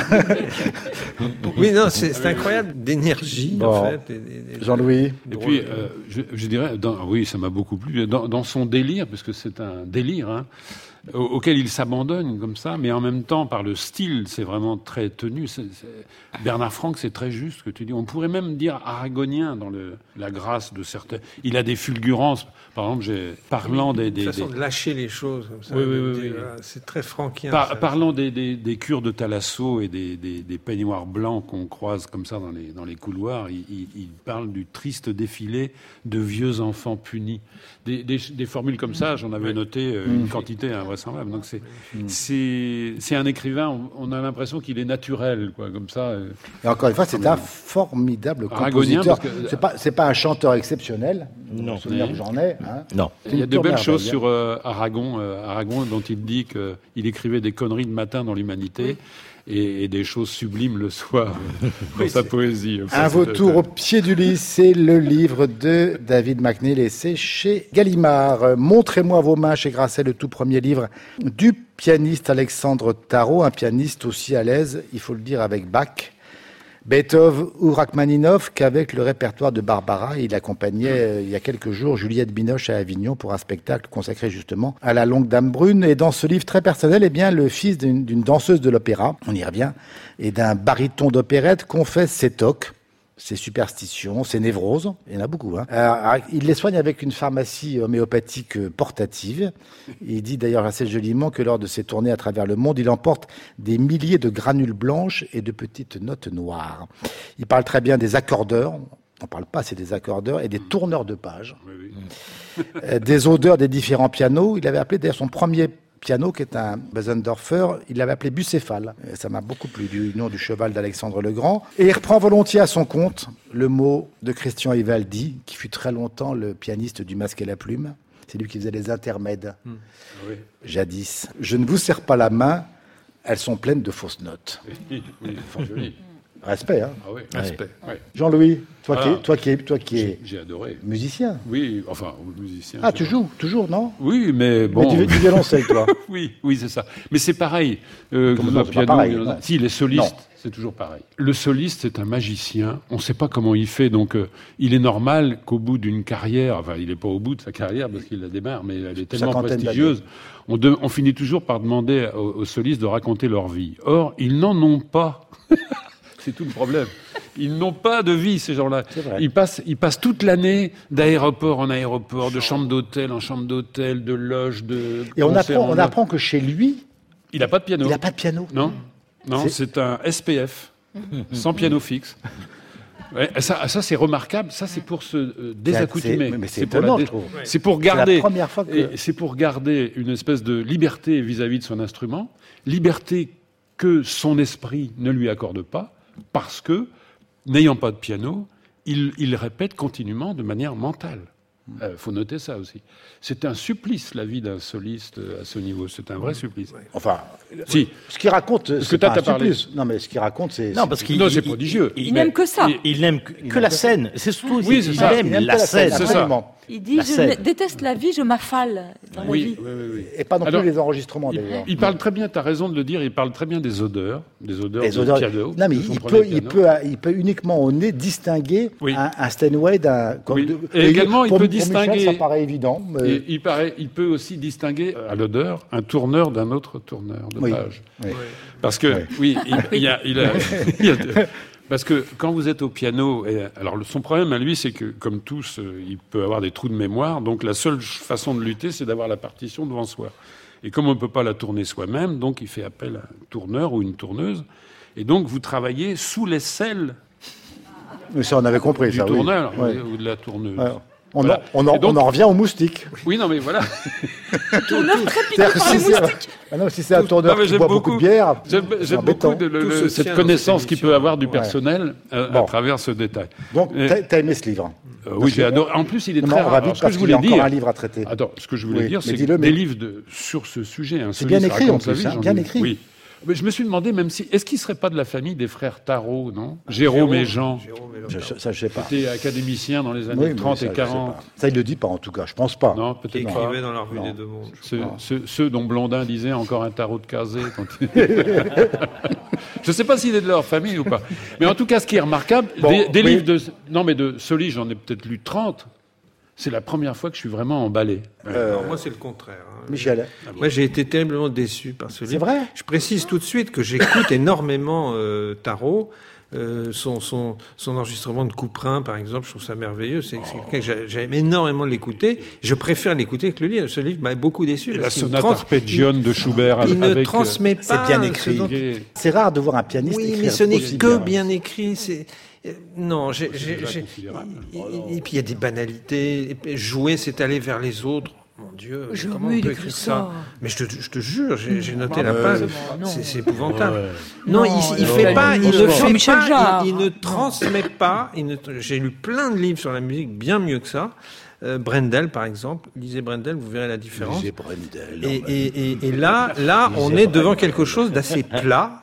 oui, non, c'est incroyable d'énergie, en fait. Jean-Louis. Et puis, je dirais, oui, ça m'a beaucoup plu, dans son délire, parce que c'est un délire, hein, auquel il s'abandonne comme ça, mais en même temps, par le style, c'est vraiment très tenu. Bernard Franck, c'est très juste ce que tu dis. On pourrait même dire aragonien dans la grâce de certains. Il a des fulgurances. Par exemple, parlant des façon de lâcher les choses comme ça. Oui. C'est très frankien. Parlant des cures de Thalasso et des peignoirs blancs qu'on croise comme ça dans les couloirs, il parle du triste défilé de vieux enfants punis. Des formules comme ça, j'en avais noté une quantité invraisemblable. Donc c'est un écrivain, on a l'impression qu'il est naturel, quoi, comme ça. Et encore une fois, c'est un formidable compositeur. C'est pas un chanteur exceptionnel. Non. Le souvenir que j'en ai. Hein. Non. Il y a de belles choses sur Aragon, dont il dit qu'il écrivait des conneries le matin dans l'Humanité et des choses sublimes le soir dans sa poésie. Un vautour au pied du lit, c'est le livre de David McNeill et c'est chez Gallimard. Montrez-moi vos mains chez Grasset, le tout premier livre du pianiste Alexandre Tarot, un pianiste aussi à l'aise, il faut le dire, avec Bach, Beethoven ou Rachmaninoff qu'avec le répertoire de Barbara. Il accompagnait il y a quelques jours Juliette Binoche à Avignon pour un spectacle consacré justement à la longue dame brune. Et dans ce livre très personnel, eh bien, le fils d'une danseuse de l'opéra, on y revient, et d'un baryton d'opérette confesse ses tocs, ses superstitions, ses névroses, il y en a beaucoup. Hein. Alors, il les soigne avec une pharmacie homéopathique portative. Il dit d'ailleurs assez joliment que lors de ses tournées à travers le monde, il emporte des milliers de granules blanches et de petites notes noires. Il parle très bien des accordeurs, on ne parle pas assez des accordeurs, et des tourneurs de pages, des odeurs des différents pianos. Il avait appelé d'ailleurs son premier piano, qui est un Bösendorfer, il l'avait appelé Bucéphale. Ça m'a beaucoup plu, du nom du cheval d'Alexandre le Grand. Et il reprend volontiers à son compte le mot de Christian Evaldi, qui fut très longtemps le pianiste du Masque et la Plume. C'est lui qui faisait les intermèdes, jadis. Je ne vous serre pas la main, elles sont pleines de fausses notes. Oui, fort joli. Respect, hein. Ah oui, respect. Oui. Jean-Louis, toi qui es j'ai adoré. Musicien. Oui, enfin musicien. Ah, tu joues toujours, non? Oui, mais bon. Mais du violoncelle, toi. oui, c'est ça. Mais c'est pareil. Non, c'est pas pareil, ouais. Si, les solistes, Non. c'est toujours pareil. Le soliste, c'est un magicien. On ne sait pas comment il fait. Donc, il est normal qu'au bout d'une carrière, enfin, il n'est pas au bout de sa carrière parce qu'il la démarre, mais elle est tellement prestigieuse. On finit toujours par demander aux solistes de raconter leur vie. Or, ils n'en ont pas. C'est tout le problème. Ils n'ont pas de vie, ces gens-là. Ils passent toute l'année d'aéroport en aéroport, de chambre d'hôtel en chambre d'hôtel, de loge, de... Et on apprend que chez lui, il n'a pas de piano. il n'a pas de piano. Non, c'est un SPF, sans piano fixe. Ouais, ça c'est remarquable. Ça, c'est pour se désaccoutumer. Mais c'est étonnant, je trouve. C'est pour garder... C'est la première fois que... C'est pour garder une espèce de liberté vis-à-vis de son instrument, liberté que son esprit ne lui accorde pas, parce que, n'ayant pas de piano, il répète continuellement de manière mentale. Faut noter ça aussi. C'est un supplice, la vie d'un soliste à ce niveau. C'est un vrai supplice. Enfin, si. Ce qu'il raconte, c'est pas un supplice. Non, mais ce qu'il raconte, c'est... Non, parce qu'il c'est prodigieux. Il n'aime que ça. Il n'aime que la scène. C'est surtout, Oui, c'est ça. il aime la scène. C'est ça. Il dit, je déteste la vie, je m'affale dans la vie. Oui. Et pas non plus les enregistrements, d'ailleurs. Il parle très bien, tu as raison de le dire, il parle très bien des odeurs de piano. Non, mais il peut uniquement au nez distinguer un Steinway d'un... Et également, il peut distinguer... Michel, ça paraît évident. Mais... Il peut aussi distinguer à l'odeur un tourneur d'un autre tourneur de page. Oui. Parce que, il a parce que quand vous êtes au piano, alors son problème à lui, c'est que, comme tous, il peut avoir des trous de mémoire, donc la seule façon de lutter, c'est d'avoir la partition devant soi. Et comme on ne peut pas la tourner soi-même, donc il fait appel à un tourneur ou une tourneuse, et donc vous travaillez sous l'aisselle Mais ça, on avait compris, du ça, tourneur oui. ou de la tourneuse. Ouais. On en revient aux moustiques. Oui, non, mais voilà. Tourneur très piqué par les moustiques. Ah non, si c'est un tourneur qui boit beaucoup de bière, J'aime beaucoup cette connaissance qu'il peut avoir du personnel à travers ce détail. Donc, t'as aimé ce livre? Oui, j'ai adoré. En plus, il est très on va rare. vite Alors, ce que parce je qu'il y a voulais encore dire. un livre à traiter. Attends, ce que je voulais Oui, dire, mais c'est dis-le, que mais- des livres sur ce sujet. C'est bien écrit, raconte en sa plus, vie, hein, j'en bien ai- écrit. Oui. Mais je me suis demandé même si est-ce qu'il serait pas de la famille des frères Tarot, non? Jérôme et Jean. Ça, je sais pas. C'était académicien dans les années Oui, mais 30 ça, et je sais 40. pas. Ça, il le dit pas, en tout cas. Je pense pas. Non, Qui peut-être pas. écrivait dans la revue Non. des Deux Mondes. Ceux dont Blondin disait encore un tarot de Cazé. Je ne sais pas s'il est de leur famille ou pas. Mais en tout cas, ce qui est remarquable, Bon, des mais- livres de... Non, mais de Soli, j'en ai peut-être lu 30. C'est la première fois que je suis vraiment emballé. Alors, moi, c'est le contraire. hein. Michel. Moi, j'ai été terriblement déçu par ce livre. C'est vrai? Je précise tout de suite que j'écoute énormément Tarot. Son enregistrement de Couperin, par exemple, je trouve ça merveilleux. C'est quelqu'un que j'aime énormément l'écouter. Je préfère l'écouter que le lire. Ce livre m'a beaucoup déçu. Et la parce qu'il sonate trans- arpeggione de Schubert il ne avec... transmet pas. C'est bien ce écrit. dont- C'est rare de voir un pianiste Oui, écrire mais ce n'est aussi que bien. bien écrit. Non, déjà considérable. et puis il y a des banalités. Et puis, jouer, c'est aller vers les autres. Mon Dieu, Jamais comment on il peut écrit écrire ça. ça? Mais je te jure, j'ai noté la Ouais, page. non. C'est épouvantable. Ouais. Non, Non, il non, fait non, pas, non, il non, ne fait Jean-Michel pas, Jarre. il ne transmet pas. J'ai lu plein de livres sur la musique, bien mieux que ça. Brendel, par exemple. Lisez Brendel, vous verrez la différence. J'ai Brendel. Et là, on est devant quelque chose d'assez plat,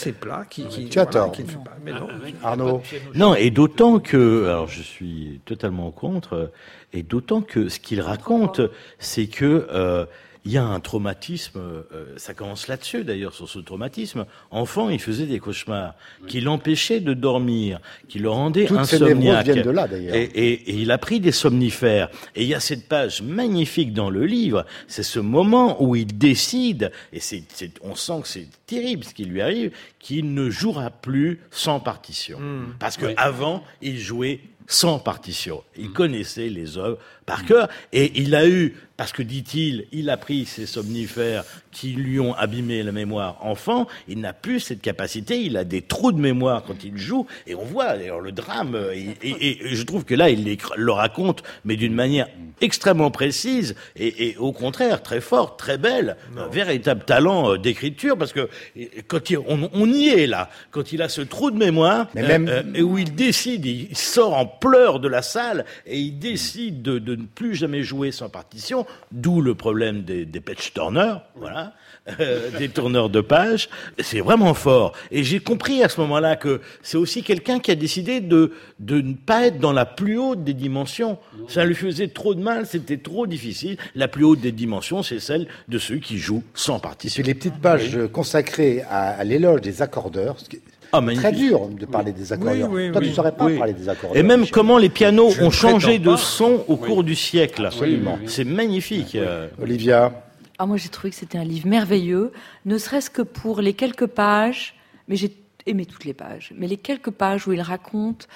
qui Tu as tort. qui ne fait pas. Mais non. Arnaud. Non, et d'autant que, alors je suis totalement contre, et d'autant que ce qu'il raconte, c'est que il y a un traumatisme, ça commence là-dessus d'ailleurs, sur ce traumatisme. Enfant, il faisait des cauchemars qui l'empêchaient de dormir, qui le rendaient Toutes ces névroses insomniaque. viennent de là, d'ailleurs. Et il a pris des somnifères. Et il y a cette page magnifique dans le livre, c'est ce moment où il décide, et on sent que c'est terrible ce qui lui arrive, qu'il ne jouera plus sans partition. Parce que avant, il jouait sans partition. Il connaissait les œuvres par cœur, et il a eu, parce que dit-il, il a pris ces somnifères qui lui ont abîmé la mémoire enfant, il n'a plus cette capacité, il a des trous de mémoire quand il joue, et on voit d'ailleurs le drame, et je trouve que là, il le raconte, mais d'une manière extrêmement précise, et au contraire, très forte, très belle, un véritable talent d'écriture, parce que quand on y est là, quand il a ce trou de mémoire, Mais même- et où il décide, il sort en pleurs de la salle, et il décide de ne plus jamais jouer sans partition, d'où le problème des page turners, voilà, des tourneurs de pages. C'est vraiment fort. Et j'ai compris à ce moment-là que c'est aussi quelqu'un qui a décidé de ne pas être dans la plus haute des dimensions. Ça lui faisait trop de mal, c'était trop difficile. La plus haute des dimensions, c'est celle de ceux qui jouent sans Et partition. puis les petites pages consacrées à l'éloge des accordeurs. Ce qui est Ah, très magnifique. dur de parler des accordeurs. Oui, oui, Toi, oui. tu ne saurais pas Oui. parler des accordeurs. Et même Michel. comment les pianos Je ne ont changé prétends de pas. son au cours du siècle. Absolument. C'est magnifique. Olivia. Ah, moi, j'ai trouvé que c'était un livre merveilleux, ne serait-ce que pour les quelques pages, mais j'ai aimé toutes les pages, mais les quelques pages où il raconte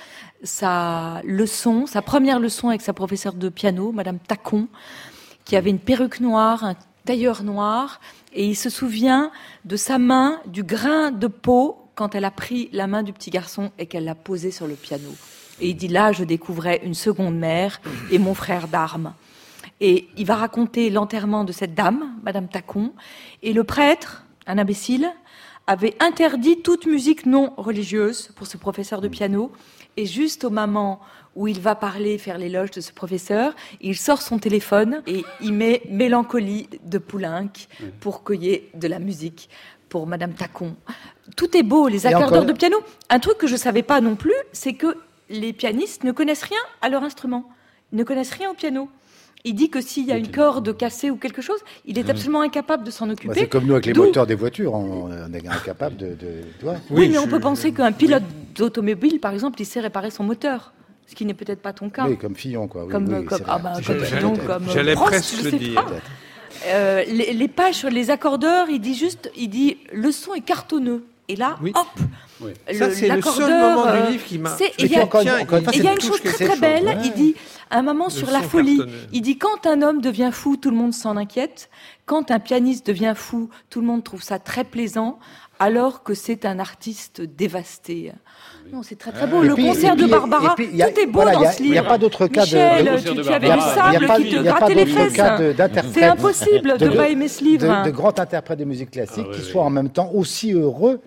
sa leçon, sa première leçon avec sa professeure de piano, Madame Tacon, qui avait une perruque noire, un tailleur noir, et il se souvient de sa main, du grain de peau, quand elle a pris la main du petit garçon et qu'elle l'a posé sur le piano. Et il dit, là, je découvrais une seconde mère et mon frère d'armes. Et il va raconter l'enterrement de cette dame, Madame Tacon, et le prêtre, un imbécile, avait interdit toute musique non religieuse pour ce professeur de piano. Et juste au moment où il va parler, faire l'éloge de ce professeur, il sort son téléphone et il met Mélancolie de Poulenc pour qu'il y ait de la musique pour Madame Tacon. Tout est beau, les accordeurs encore- de piano. Un truc que je ne savais pas non plus, c'est que les pianistes ne connaissent rien à leur instrument. Ils ne connaissent rien au piano. Il dit que s'il y a une corde cassée ou quelque chose, il est absolument incapable de s'en Bah, occuper. c'est comme nous avec les D'où- moteurs des voitures. On est incapable de... tu vois. Oui, mais on peut penser qu'un pilote d'automobile, par exemple, il sait réparer son moteur. Ce qui n'est peut-être pas ton cas. Oui, comme Fillon, quoi. Oui, Comme, oui, comme, c'est ah vrai. bah, C'est comme vrai, Fillon, peut-être. comme J'allais Prost, presque je le sais dire. pas. Les pages sur les accordeurs, il dit le son est cartonneux. Et là, Oui. hop, Oui. Ça, c'est le seul moment du livre qui m'a. c'est- Mais il y puis a- encore une fois, Et il y a une ça chose touche très quelque très belle, chose. il dit, à un moment sur la son folie, cartonneux. il dit quand un homme devient fou, tout le monde s'en inquiète, quand un pianiste devient fou, tout le monde trouve ça très plaisant, alors que c'est un artiste dévasté. Non, c'est très très beau. Et Le puis- concert et puis- de Barbara, et puis, il y a- tout est beau voilà, dans il y a- ce il y a livre. pas d'autre cas de- Michel, Le concert de tu avais Barbara. du Il y a sable pas- qui il te y a pas grattait les d'autre fesses. cas d'interprète. C'est impossible de ne pas aimer ce livre. De grands interprètes de musique classique Ah, oui, qui oui. soient en même temps aussi heureux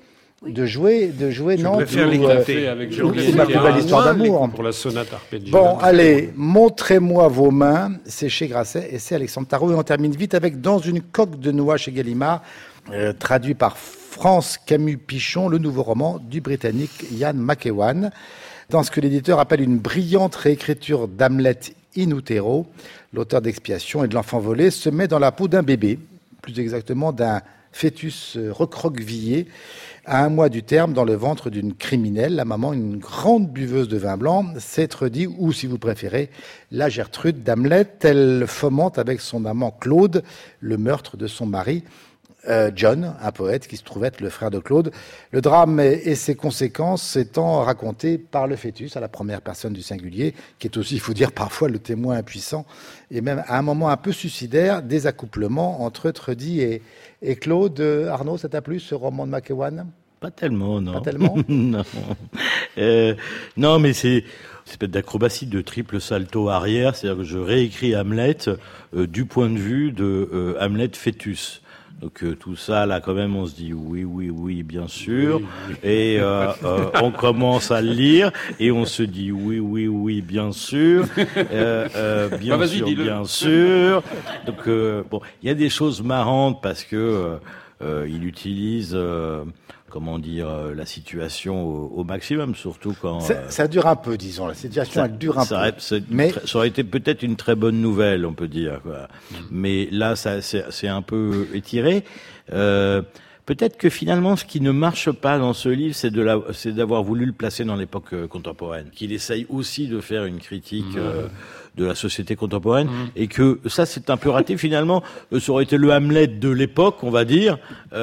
De jouer, non. préfère Il l'écouter. l'a fait avec Jean-Pierre C'est ma plus belle histoire d'amour. pour la sonate arpeggiata. Bon, allez, montrez-moi vos mains. C'est chez Grasset et c'est Alexandre Tarot. Et on termine vite avec Dans une coque de noix chez Gallimard, traduit par France Camus-Pichon, le nouveau roman du Britannique Ian McEwan. Dans ce que l'éditeur appelle une brillante réécriture d'Hamlet in utero, l'auteur d'Expiation et de l'enfant volé se met dans la peau d'un bébé, plus exactement d'un fœtus recroquevillé, à 1 mois du terme dans le ventre d'une criminelle, la maman, une grande buveuse de vin blanc, s'être dit, ou si vous préférez, la Gertrude d'Hamlet. Elle fomente avec son amant Claude le meurtre de son mari, John, un poète qui se trouve être le frère de Claude. Le drame et ses conséquences étant racontés par le fœtus à la première personne du singulier, qui est aussi, il faut dire, parfois le témoin impuissant, et même à un moment un peu suicidaire, des accouplements entre Trudy et Claude. Arnaud, ça t'a plu ce roman de McEwan ? Pas tellement, non. Pas tellement ? Non. Non, mais c'est une espèce d'acrobatie de triple salto arrière, c'est-à-dire que je réécris Hamlet du point de vue de Hamlet fœtus. Donc tout ça, là, quand même, on se dit oui, bien sûr. Oui. Et on commence à le lire et on se dit oui, bien sûr, bien sûr. Donc bon, il y a des choses marrantes parce que il utilise la situation au maximum, surtout quand... Ça dure un peu, disons, la situation, elle dure un peu. Mais ça aurait été peut-être une très bonne nouvelle, on peut dire, quoi. Mais là, c'est un peu étiré. Peut-être que finalement, ce qui ne marche pas dans ce livre, c'est d'avoir voulu le placer dans l'époque contemporaine. Qu'il essaye aussi de faire une critique de la société contemporaine, et que ça, c'est un peu raté. Finalement, ça aurait été le Hamlet de l'époque, on va dire,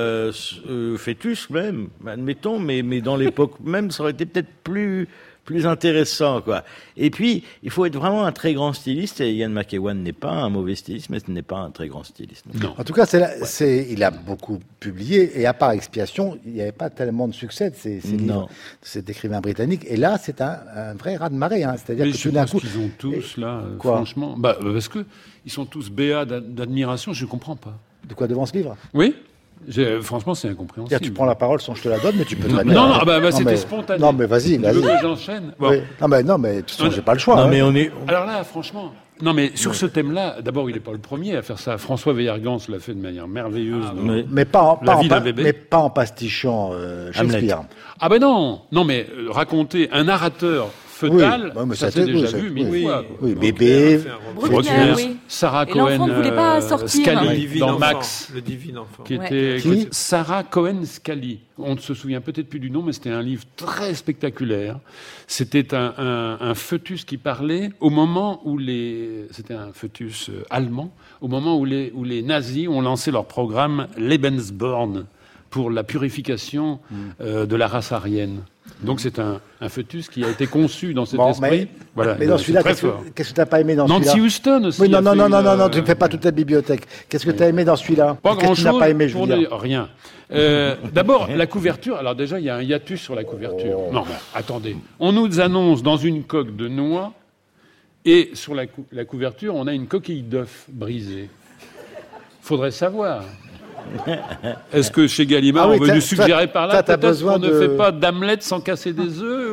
fœtus même, admettons, mais dans l'époque même, ça aurait été peut-être plus intéressant, quoi. Et puis, il faut être vraiment un très grand styliste, et Ian McEwan n'est pas un mauvais styliste, mais ce n'est pas un très grand styliste. Non. En tout cas, il a beaucoup publié, et à part Expiation, il n'y avait pas tellement de succès de ces livres de cet écrivain britannique. Et là, c'est un vrai raz-de-marée, hein. C'est-à-dire mais que tout d'un coup... qu'ils ont tous, là, franchement... parce que ils sont tous béats d'admiration, je ne comprends pas. De quoi, devant ce livre ? Oui. Franchement, c'est incompréhensible. Tu prends la parole sans que je te la donne, mais tu peux très bien. Non, c'était spontané. Non, mais vas-y. J'enchaîne. Bon. Oui. Non, mais de toute façon, j'ai pas le choix. Non, hein. mais Alors là, franchement. Non, mais sur ce thème-là, d'abord, il n'est pas le premier à faire ça. François Veillargans l'a fait de manière merveilleuse. Mais pas en pastichant Shakespeare. Ah ben non, mais raconter un narrateur fœtal, ça s'est déjà vu mille fois. Oui, bébé, Bruckner, Sarah et l'enfant ne voulait pas sortir. Scali dans Max, le divin enfant, qui était Sarah Cohen Scali. On ne se souvient peut-être plus du nom, mais c'était un livre très spectaculaire. C'était un fœtus qui parlait au moment où c'était un fœtus allemand, au moment où les nazis ont lancé leur programme Lebensborn pour la purification de la race aryenne. Donc c'est un fœtus qui a été conçu dans cet esprit. Mais dans celui-là, qu'est-ce que tu n'as pas aimé dans celui-là ? Nancy Houston aussi. Oui, non, tu ne fais pas toute la bibliothèque. Qu'est-ce que tu as aimé dans celui-là ? Pas grand-chose. Qu'est-ce que tu n'as pas aimé, je veux dire ? Rien. D'abord, la couverture. Alors déjà, il y a un hiatus sur la couverture. Non, mais attendez. On nous annonce dans une coque de noix, et sur la couverture, on a une coquille d'œuf brisée. Faudrait savoir. Est-ce que chez Gallimard, on veut nous suggérer par là peut-être qu'on ne fait pas d'Hamlet sans casser des œufs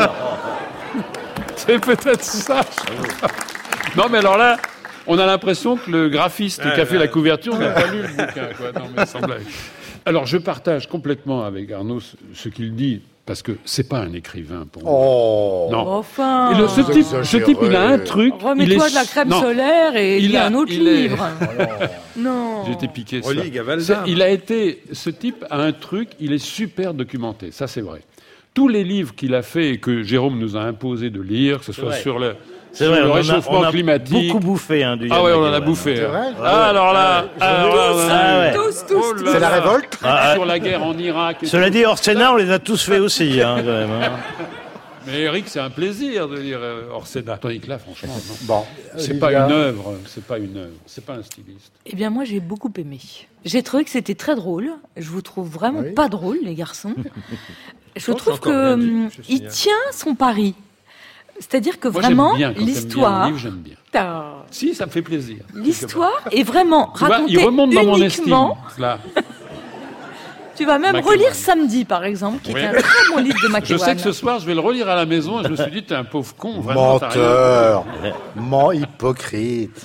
C'est peut-être ça. Non, mais alors là, on a l'impression que le graphiste qui a fait la couverture n'a pas lu le bouquin, quoi. Non, mais sans blague. Alors, je partage complètement avec Arnaud ce qu'il dit, parce que c'est pas un écrivain pour moi. Oh. Non. Enfin. Et ce type, il a un truc. Remets-toi de la crème solaire et il a un autre livre. Non. J'ai été piqué. Ce type a un truc. Il est super documenté. Ça, c'est vrai. Tous les livres qu'il a fait et que Jérôme nous a imposé de lire, que ce soit sur le réchauffement climatique. On a beaucoup bouffé, hein, du Ah ouais, on en a bouffé. C'est vrai ? Alors là, tous. C'est la révolte ? Sur la guerre en Irak. Cela dit, hors Sénat, on les a tous fait aussi, hein, quand même. Hein. Mais Eric, c'est un plaisir de lire Orsena. Tandis que là, franchement, non. Bon, c'est pas une œuvre, c'est pas un styliste. Eh bien, moi, j'ai beaucoup aimé. J'ai trouvé que c'était très drôle. Je vous trouve vraiment pas drôle, les garçons. Je trouve qu'il tient son pari. C'est-à-dire que vraiment, l'histoire... J'aime bien. Si, ça me fait plaisir. L'histoire est vraiment racontée il remonte dans mon estime, uniquement... là. Tu vas même McEwan. relire Samedi, par exemple, qui est un très bon livre de McEwan. Je sais que ce soir, je vais le relire à la maison et je me suis dit, t'es un pauvre con, vraiment. t'as rien. Menteur, hypocrite.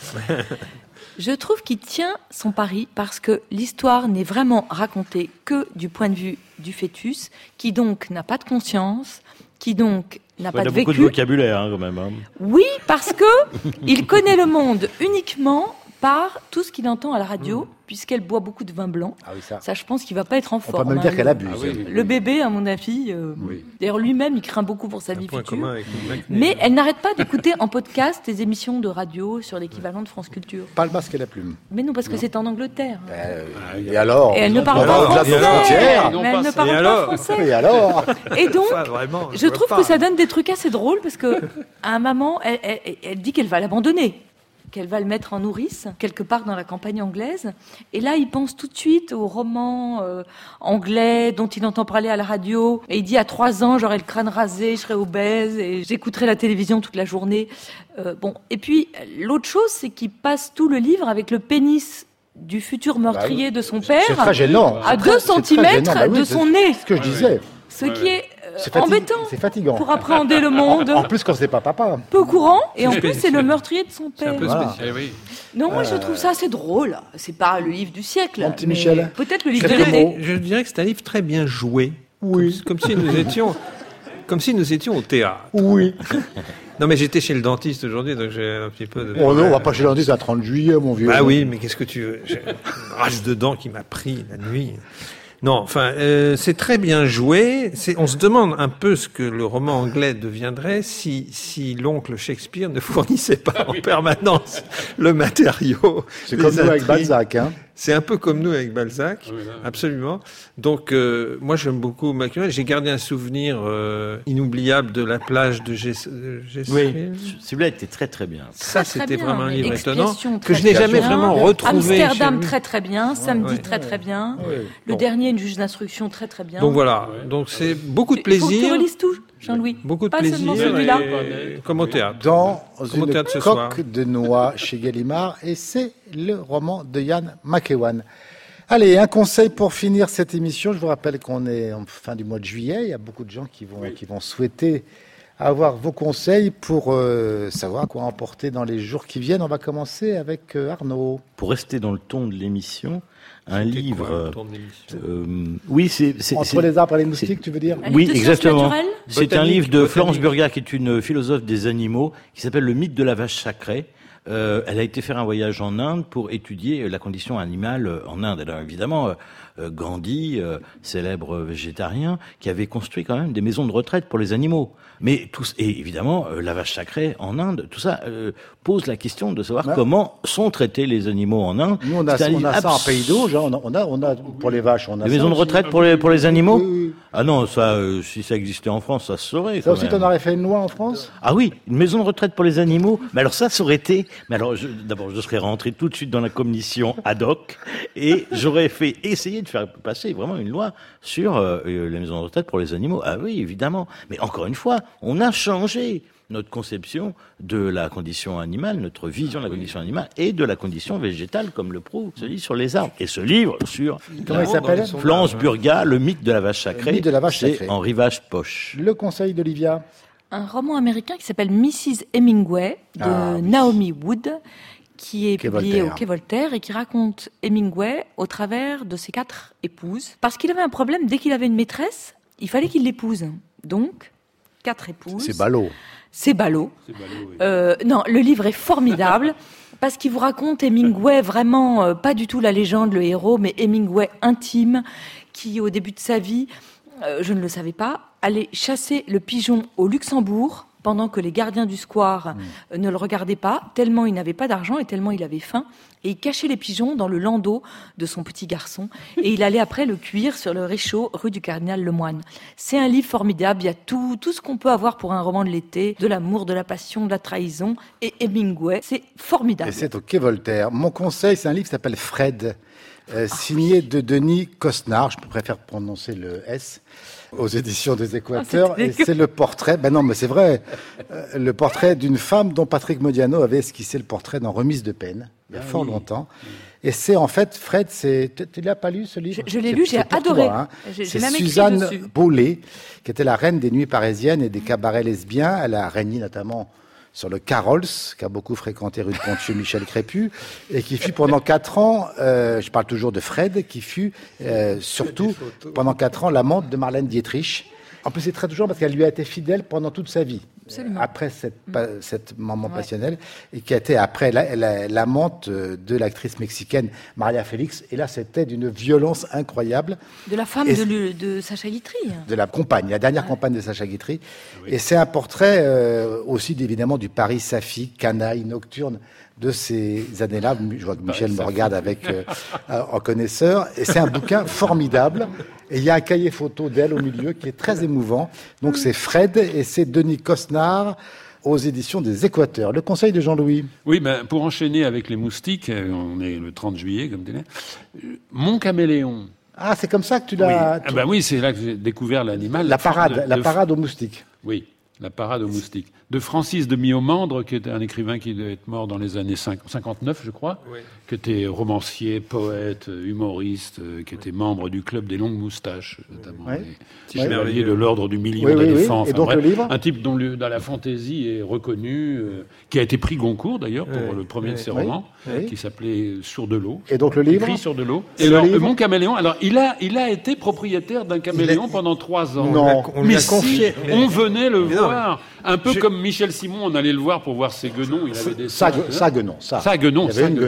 Je trouve qu'il tient son pari parce que l'histoire n'est vraiment racontée que du point de vue du fœtus, qui donc n'a pas de conscience, qui donc n'a pas Il de a beaucoup vécu. de vocabulaire, hein, quand même. Hein. Oui, parce que il connaît le monde uniquement par tout ce qu'il entend à la radio, puisqu'elle boit beaucoup de vin blanc. Ah oui, ça. Ça, je pense qu'il va pas être en On forme. peut même dire hein. qu'elle abuse. Ah oui. Le bébé, à mon avis, Oui. d'ailleurs lui-même, il craint beaucoup pour sa vie Point future. commun avec McNeil. Mais elle n'arrête pas d'écouter en podcast des émissions de radio sur l'équivalent de France Culture. Pas le masque et la plume. Mais non, parce que c'est en Angleterre. Et alors Et elle ne On parle va pas au-delà de nos français. frontières. Non, Mais elle pas ne ça. parle Et pas alors français. Et alors Et donc, Enfin, vraiment, je trouve vois que pas. ça donne des trucs assez drôles parce que à un moment, elle dit qu'elle va l'abandonner, qu'elle va le mettre en nourrice quelque part dans la campagne anglaise. Et là, il pense tout de suite au roman anglais dont il entend parler à la radio. Et il dit à 3 ans, j'aurai le crâne rasé, je serai obèse et j'écouterai la télévision toute la journée. Bon. Et puis l'autre chose, c'est qu'il passe tout le livre avec le pénis du futur meurtrier de son père C'est très gênant. à C'est 2 très- c'est très centimètres gênant. Bah oui, de c'est son nez. ce que je disais. Ce qui est C'est fatigue- embêtant C'est fatigant. pour appréhender le monde. En plus, quand c'est pas papa. Peu courant, et en plus spécial. c'est le meurtrier de son C'est un père. peu Voilà. spécial. Eh oui. Non, moi je trouve ça assez drôle. C'est pas le livre du siècle. Mon petit mais Michel. Peut-être le Je livre de Quelques l'été. mots. je dirais que c'est un livre très bien joué. Oui. Comme si nous étions, comme si nous étions au théâtre. Oui. Non, mais j'étais chez le dentiste aujourd'hui, donc j'ai un petit peu de. Oh non, on va pas chez l'indice à 30 juillet, mon vieux. Bah oui, mais qu'est-ce que tu veux? J'ai une rage de dents qui m'a pris la nuit. Non, enfin, c'est très bien joué. On se demande un peu ce que le roman anglais deviendrait si l'oncle Shakespeare ne fournissait pas en permanence le matériau. C'est les comme nous avec intrigues. Balzac, hein. C'est un peu comme nous avec Balzac, Oui, là. absolument. Donc, moi, j'aime beaucoup McEwan. J'ai gardé un souvenir inoubliable de la plage de Jezreel. Celui-là était très très bien. Ça, Très, très c'était bien. vraiment un livre Expiation, étonnant très, que je n'ai très jamais bien. vraiment retrouvé. Amsterdam, chez lui. très très bien. Samedi, Ouais. très très bien. Oui. Le Bon. dernier, une juge d'instruction, très très bien. Donc voilà. Donc c'est beaucoup de Il faut que tu plaisir. relises tout, Jean-Louis. Beaucoup de Pas seulement plaisir. celui-là. Et comme au théâtre. Dans Comme au une théâtre ce soir. coque de noix chez Gallimard, et c'est le roman de Yann McEwan. Allez, un conseil pour finir cette émission. Je vous rappelle qu'on est en fin du mois de juillet. Il y a beaucoup de gens qui vont souhaiter avoir vos conseils pour savoir quoi emporter dans les jours qui viennent. On va commencer avec Arnaud. Pour rester dans le ton de l'émission, un C'était livre. quoi, le tour de l'émission Oui, c'est. Entre les arbres et les moustiques, tu veux dire Un Oui, livre de sciences exactement. naturelles C'est un Botanique, livre de Florence botanique. Burga, qui est une philosophe des animaux, qui s'appelle Le mythe de la vache sacrée. Elle a été faire un voyage en Inde pour étudier la condition animale en Inde. Alors évidemment, Gandhi, célèbre végétarien, qui avait construit quand même des maisons de retraite pour les animaux. Mais et évidemment, la vache sacrée en Inde, tout ça pose la question de savoir Ouais. comment sont traités les animaux en Inde. Nous, on a C'est un livre ça en pays d'Auge. On a pour les vaches, on a Des ça maisons de aussi. retraite pour les animaux. Oui, oui. Ah non, ça, si ça existait en France, ça se saurait. Ça quand aussi, même. t'en aurais fait une loi en France? Ah oui, une maison de retraite pour les animaux. Mais alors ça aurait été. Mais alors, d'abord, je serais rentré tout de suite dans la commission ad hoc et j'aurais essayé de faire passer vraiment une loi sur les maisons de retraite pour les animaux. Ah oui, évidemment. Mais encore une fois, on a changé notre conception de la condition animale, notre vision de la condition animale et de la condition végétale, comme le prouve ce livre sur les arbres. Et ce livre sur Comment il s'appelle? Florence Burga, Le mythe de la vache sacrée, mythe de la vache c'est sacrée. en rivage poche. Le conseil d'Olivia. Un roman américain qui s'appelle Mrs. Hemingway de Ah, oui. Naomi Wood, qui est Quai publié Voltaire. au Quai Voltaire et qui raconte Hemingway au travers de ses 4 épouses. Parce qu'il avait un problème, dès qu'il avait une maîtresse, il fallait qu'il l'épouse. Donc, 4 épouses. C'est ballot. C'est ballot. C'est ballot, oui. Non, le livre est formidable parce qu'il vous raconte Hemingway vraiment, pas du tout la légende, le héros, mais Hemingway intime qui, au début de sa vie, je ne le savais pas, allait chasser le pigeon au Luxembourg pendant que les gardiens du square ne le regardaient pas, tellement il n'avait pas d'argent et tellement il avait faim. Et il cachait les pigeons dans le landau de son petit garçon. Et il allait après le cuire sur le réchaud rue du Cardinal Lemoine. C'est un livre formidable. Il y a tout ce qu'on peut avoir pour un roman de l'été, de l'amour, de la passion, de la trahison. Et Hemingway, c'est formidable. Et c'est au Quai Voltaire. Mon conseil, c'est un livre qui s'appelle Fred, signé de Denis Cosnard. Je préfère prononcer le S. Aux éditions des Équateurs. c'est Et c'est le portrait, ben non, mais c'est vrai, le portrait d'une femme dont Patrick Modiano avait esquissé le portrait dans Remise de peine. il y a fort longtemps. Et c'est en fait, Fred, tu l'as pas lu ce livre? Je l'ai lu, j'ai adoré. Toi, hein. J'ai même écrit Suzanne dessus. Bollé, qui était la reine des nuits parisiennes et des cabarets lesbiens. Elle a régné notamment sur le Carol's, qui a beaucoup fréquenté rue de Ponthieu Michel Crépu, et qui fut pendant 4 ans, je parle toujours de Fred, qui fut surtout pendant 4 ans l'amante de Marlène Dietrich. En plus, c'est très touchant parce qu'elle lui a été fidèle pendant toute sa vie. Absolument. Après cette maman passionnelle, et qui a été après l'amante de l'actrice mexicaine Maria Félix. Et là, c'était d'une violence incroyable. De la femme de Sacha Guitry. De la compagne, la dernière compagne de Sacha Guitry. Oui. Et c'est un portrait aussi, évidemment, du Paris saphique, canaille, nocturne de ces années-là. Je vois que Michel me regarde avec en connaisseur. Et c'est un bouquin formidable. Et il y a un cahier photo d'elle au milieu qui est très émouvant. Donc c'est Fred et c'est Denis Cosnard aux éditions des Équateurs. Le conseil de Jean-Louis. Oui, pour enchaîner avec les moustiques, on est le 30 juillet, comme tu dis. Mon caméléon. Ah, c'est comme ça que tu l'as... Oui, oui, c'est là que j'ai découvert l'animal. La parade aux moustiques. Oui. La parade aux moustiques. De Francis de Miomandre, qui était un écrivain qui devait être mort dans les années 59, je crois, qui était romancier, poète, humoriste, qui était membre du club des longues moustaches, notamment les chevaliers de l'ordre du million d'éléphants. Et donc le livre, un type dont dans la fantaisie est reconnu, qui a été pris Goncourt d'ailleurs pour le premier de ses romans, qui s'appelait Sur de l'eau. Et donc le livre, écrit sur de l'eau. Et alors, Mon caméléon. Alors il a été propriétaire d'un caméléon pendant 3 ans. Non, on lui a confié. On venait le voir. Un peu comme Michel Simon, on allait le voir pour voir ses guenons. Il avait des Saguenon. Saguenon.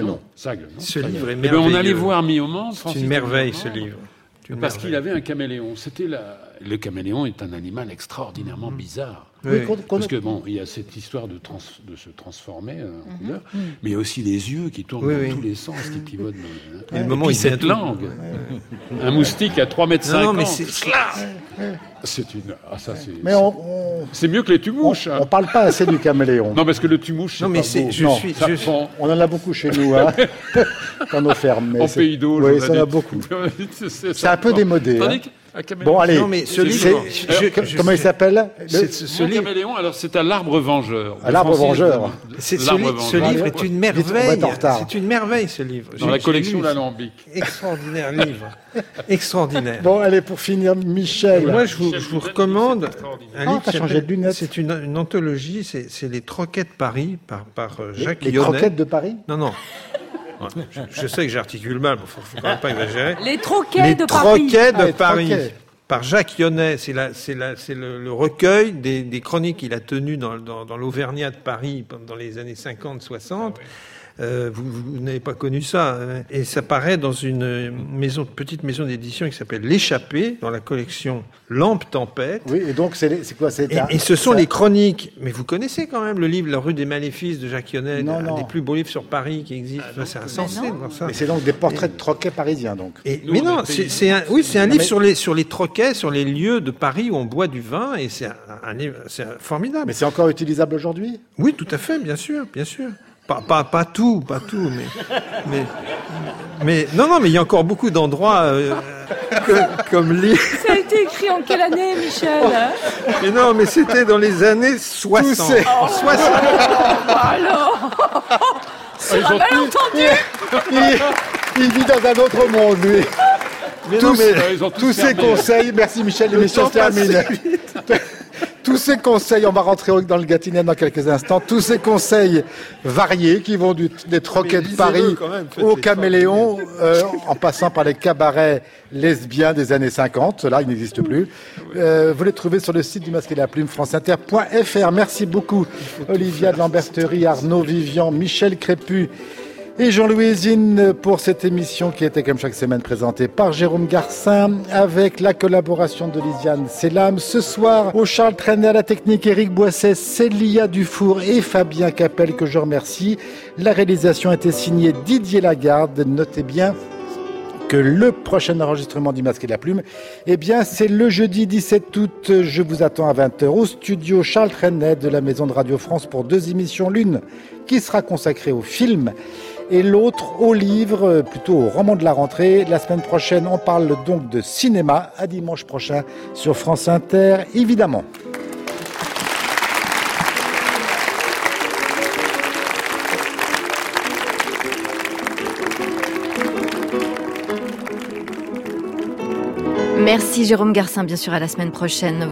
Ce livre est merveilleux. On allait voir Miomandre. C'est une merveille, ce livre. Parce qu'il avait un caméléon. Le caméléon est un animal extraordinairement bizarre. Oui. Parce que il y a cette histoire de se transformer en couleur, mais il y a aussi les yeux qui tournent dans tous les sens, qui pivotent. Et le moment où cette langue. Un moustique à 3,50 mètres. Non, mais c'est une. Ah, ça, c'est. Mais c'est mieux que les tumouches. On parle pas assez du caméléon. Non, parce que le tumouche. Non, mais on en a beaucoup chez nous, hein, dans nos fermes. En Pays d'Auge. Oui, ça en a beaucoup. C'est un peu démodé. Bon, allez. Non, mais ce livre. Comment il s'appelle? Ce caméléon, alors c'est à l'Arbre Vengeur. L'Arbre Vengeur. Ce livre est une merveille. C'est une merveille, ce livre. Dans la collection L'Alambic. Extraordinaire livre. Extraordinaire. Bon, allez, pour finir, Michel. Moi, je vous recommande un livre. T'as changé de lunettes. C'est une anthologie. C'est Les Troquets de Paris par Jacques Yonnet. Les Croquettes de Paris? Non. Je sais que j'articule mal, il faut quand même pas exagérer. Les Troquets de Paris. Par Jacques Yonnet. C'est le recueil des chroniques qu'il a tenues dans l'Auvergnat de Paris dans les années 50-60. Vous n'avez pas connu ça. Et ça paraît dans une petite maison d'édition qui s'appelle L'Échappée, dans la collection Lampe Tempête. Oui, et donc c'est quoi? Et ce sont les chroniques. Mais vous connaissez quand même le livre La rue des Maléfices de Jacques Yonnet, un des plus beaux livres sur Paris qui existent. C'est insensé de voir ça. Mais c'est donc des portraits de troquets parisiens, donc. Mais non, c'est un livre sur les troquets, sur les lieux de Paris où on boit du vin, et c'est un livre formidable. Mais c'est encore utilisable aujourd'hui? Oui, tout à fait, bien sûr. Pas tout, mais non, mais il y a encore beaucoup d'endroits comme l'île. Ça a été écrit en quelle année, Michel? Mais non, mais c'était dans les années 60. 60. Alors, c'est un malentendu. Il vit dans un autre monde, lui. Mais tous ces conseils, merci Michel, l'émission se termine. Tous ces conseils, on va rentrer dans le Gâtinais dans quelques instants, tous ces conseils variés qui vont des troquets de Paris au caméléon, en passant par les cabarets lesbiens des années 50, ceux-là, ils n'existent plus. Vous les trouvez sur le site du Masque et la Plume, franceinter.fr. Merci beaucoup Olivia de Lamberterie, Arnaud Vivian, Michel Crépu et Jean-Louis Zine pour cette émission qui était comme chaque semaine présentée par Jérôme Garcin avec la collaboration de Lisiane Selam. Ce soir, au Charles Trenet à la technique, Éric Boisset, Célia Dufour et Fabien Capel que je remercie. La réalisation a été signée Didier Lagarde. Notez bien que le prochain enregistrement du Masque et de la Plume, c'est le jeudi 17 août. Je vous attends à 20h au studio Charles Trenet de la Maison de Radio France pour 2 émissions. L'une qui sera consacrée au film et l'autre au livre, plutôt au roman de la rentrée. La semaine prochaine, on parle donc de cinéma. À dimanche prochain sur France Inter, évidemment. Merci Jérôme Garcin, bien sûr, à la semaine prochaine.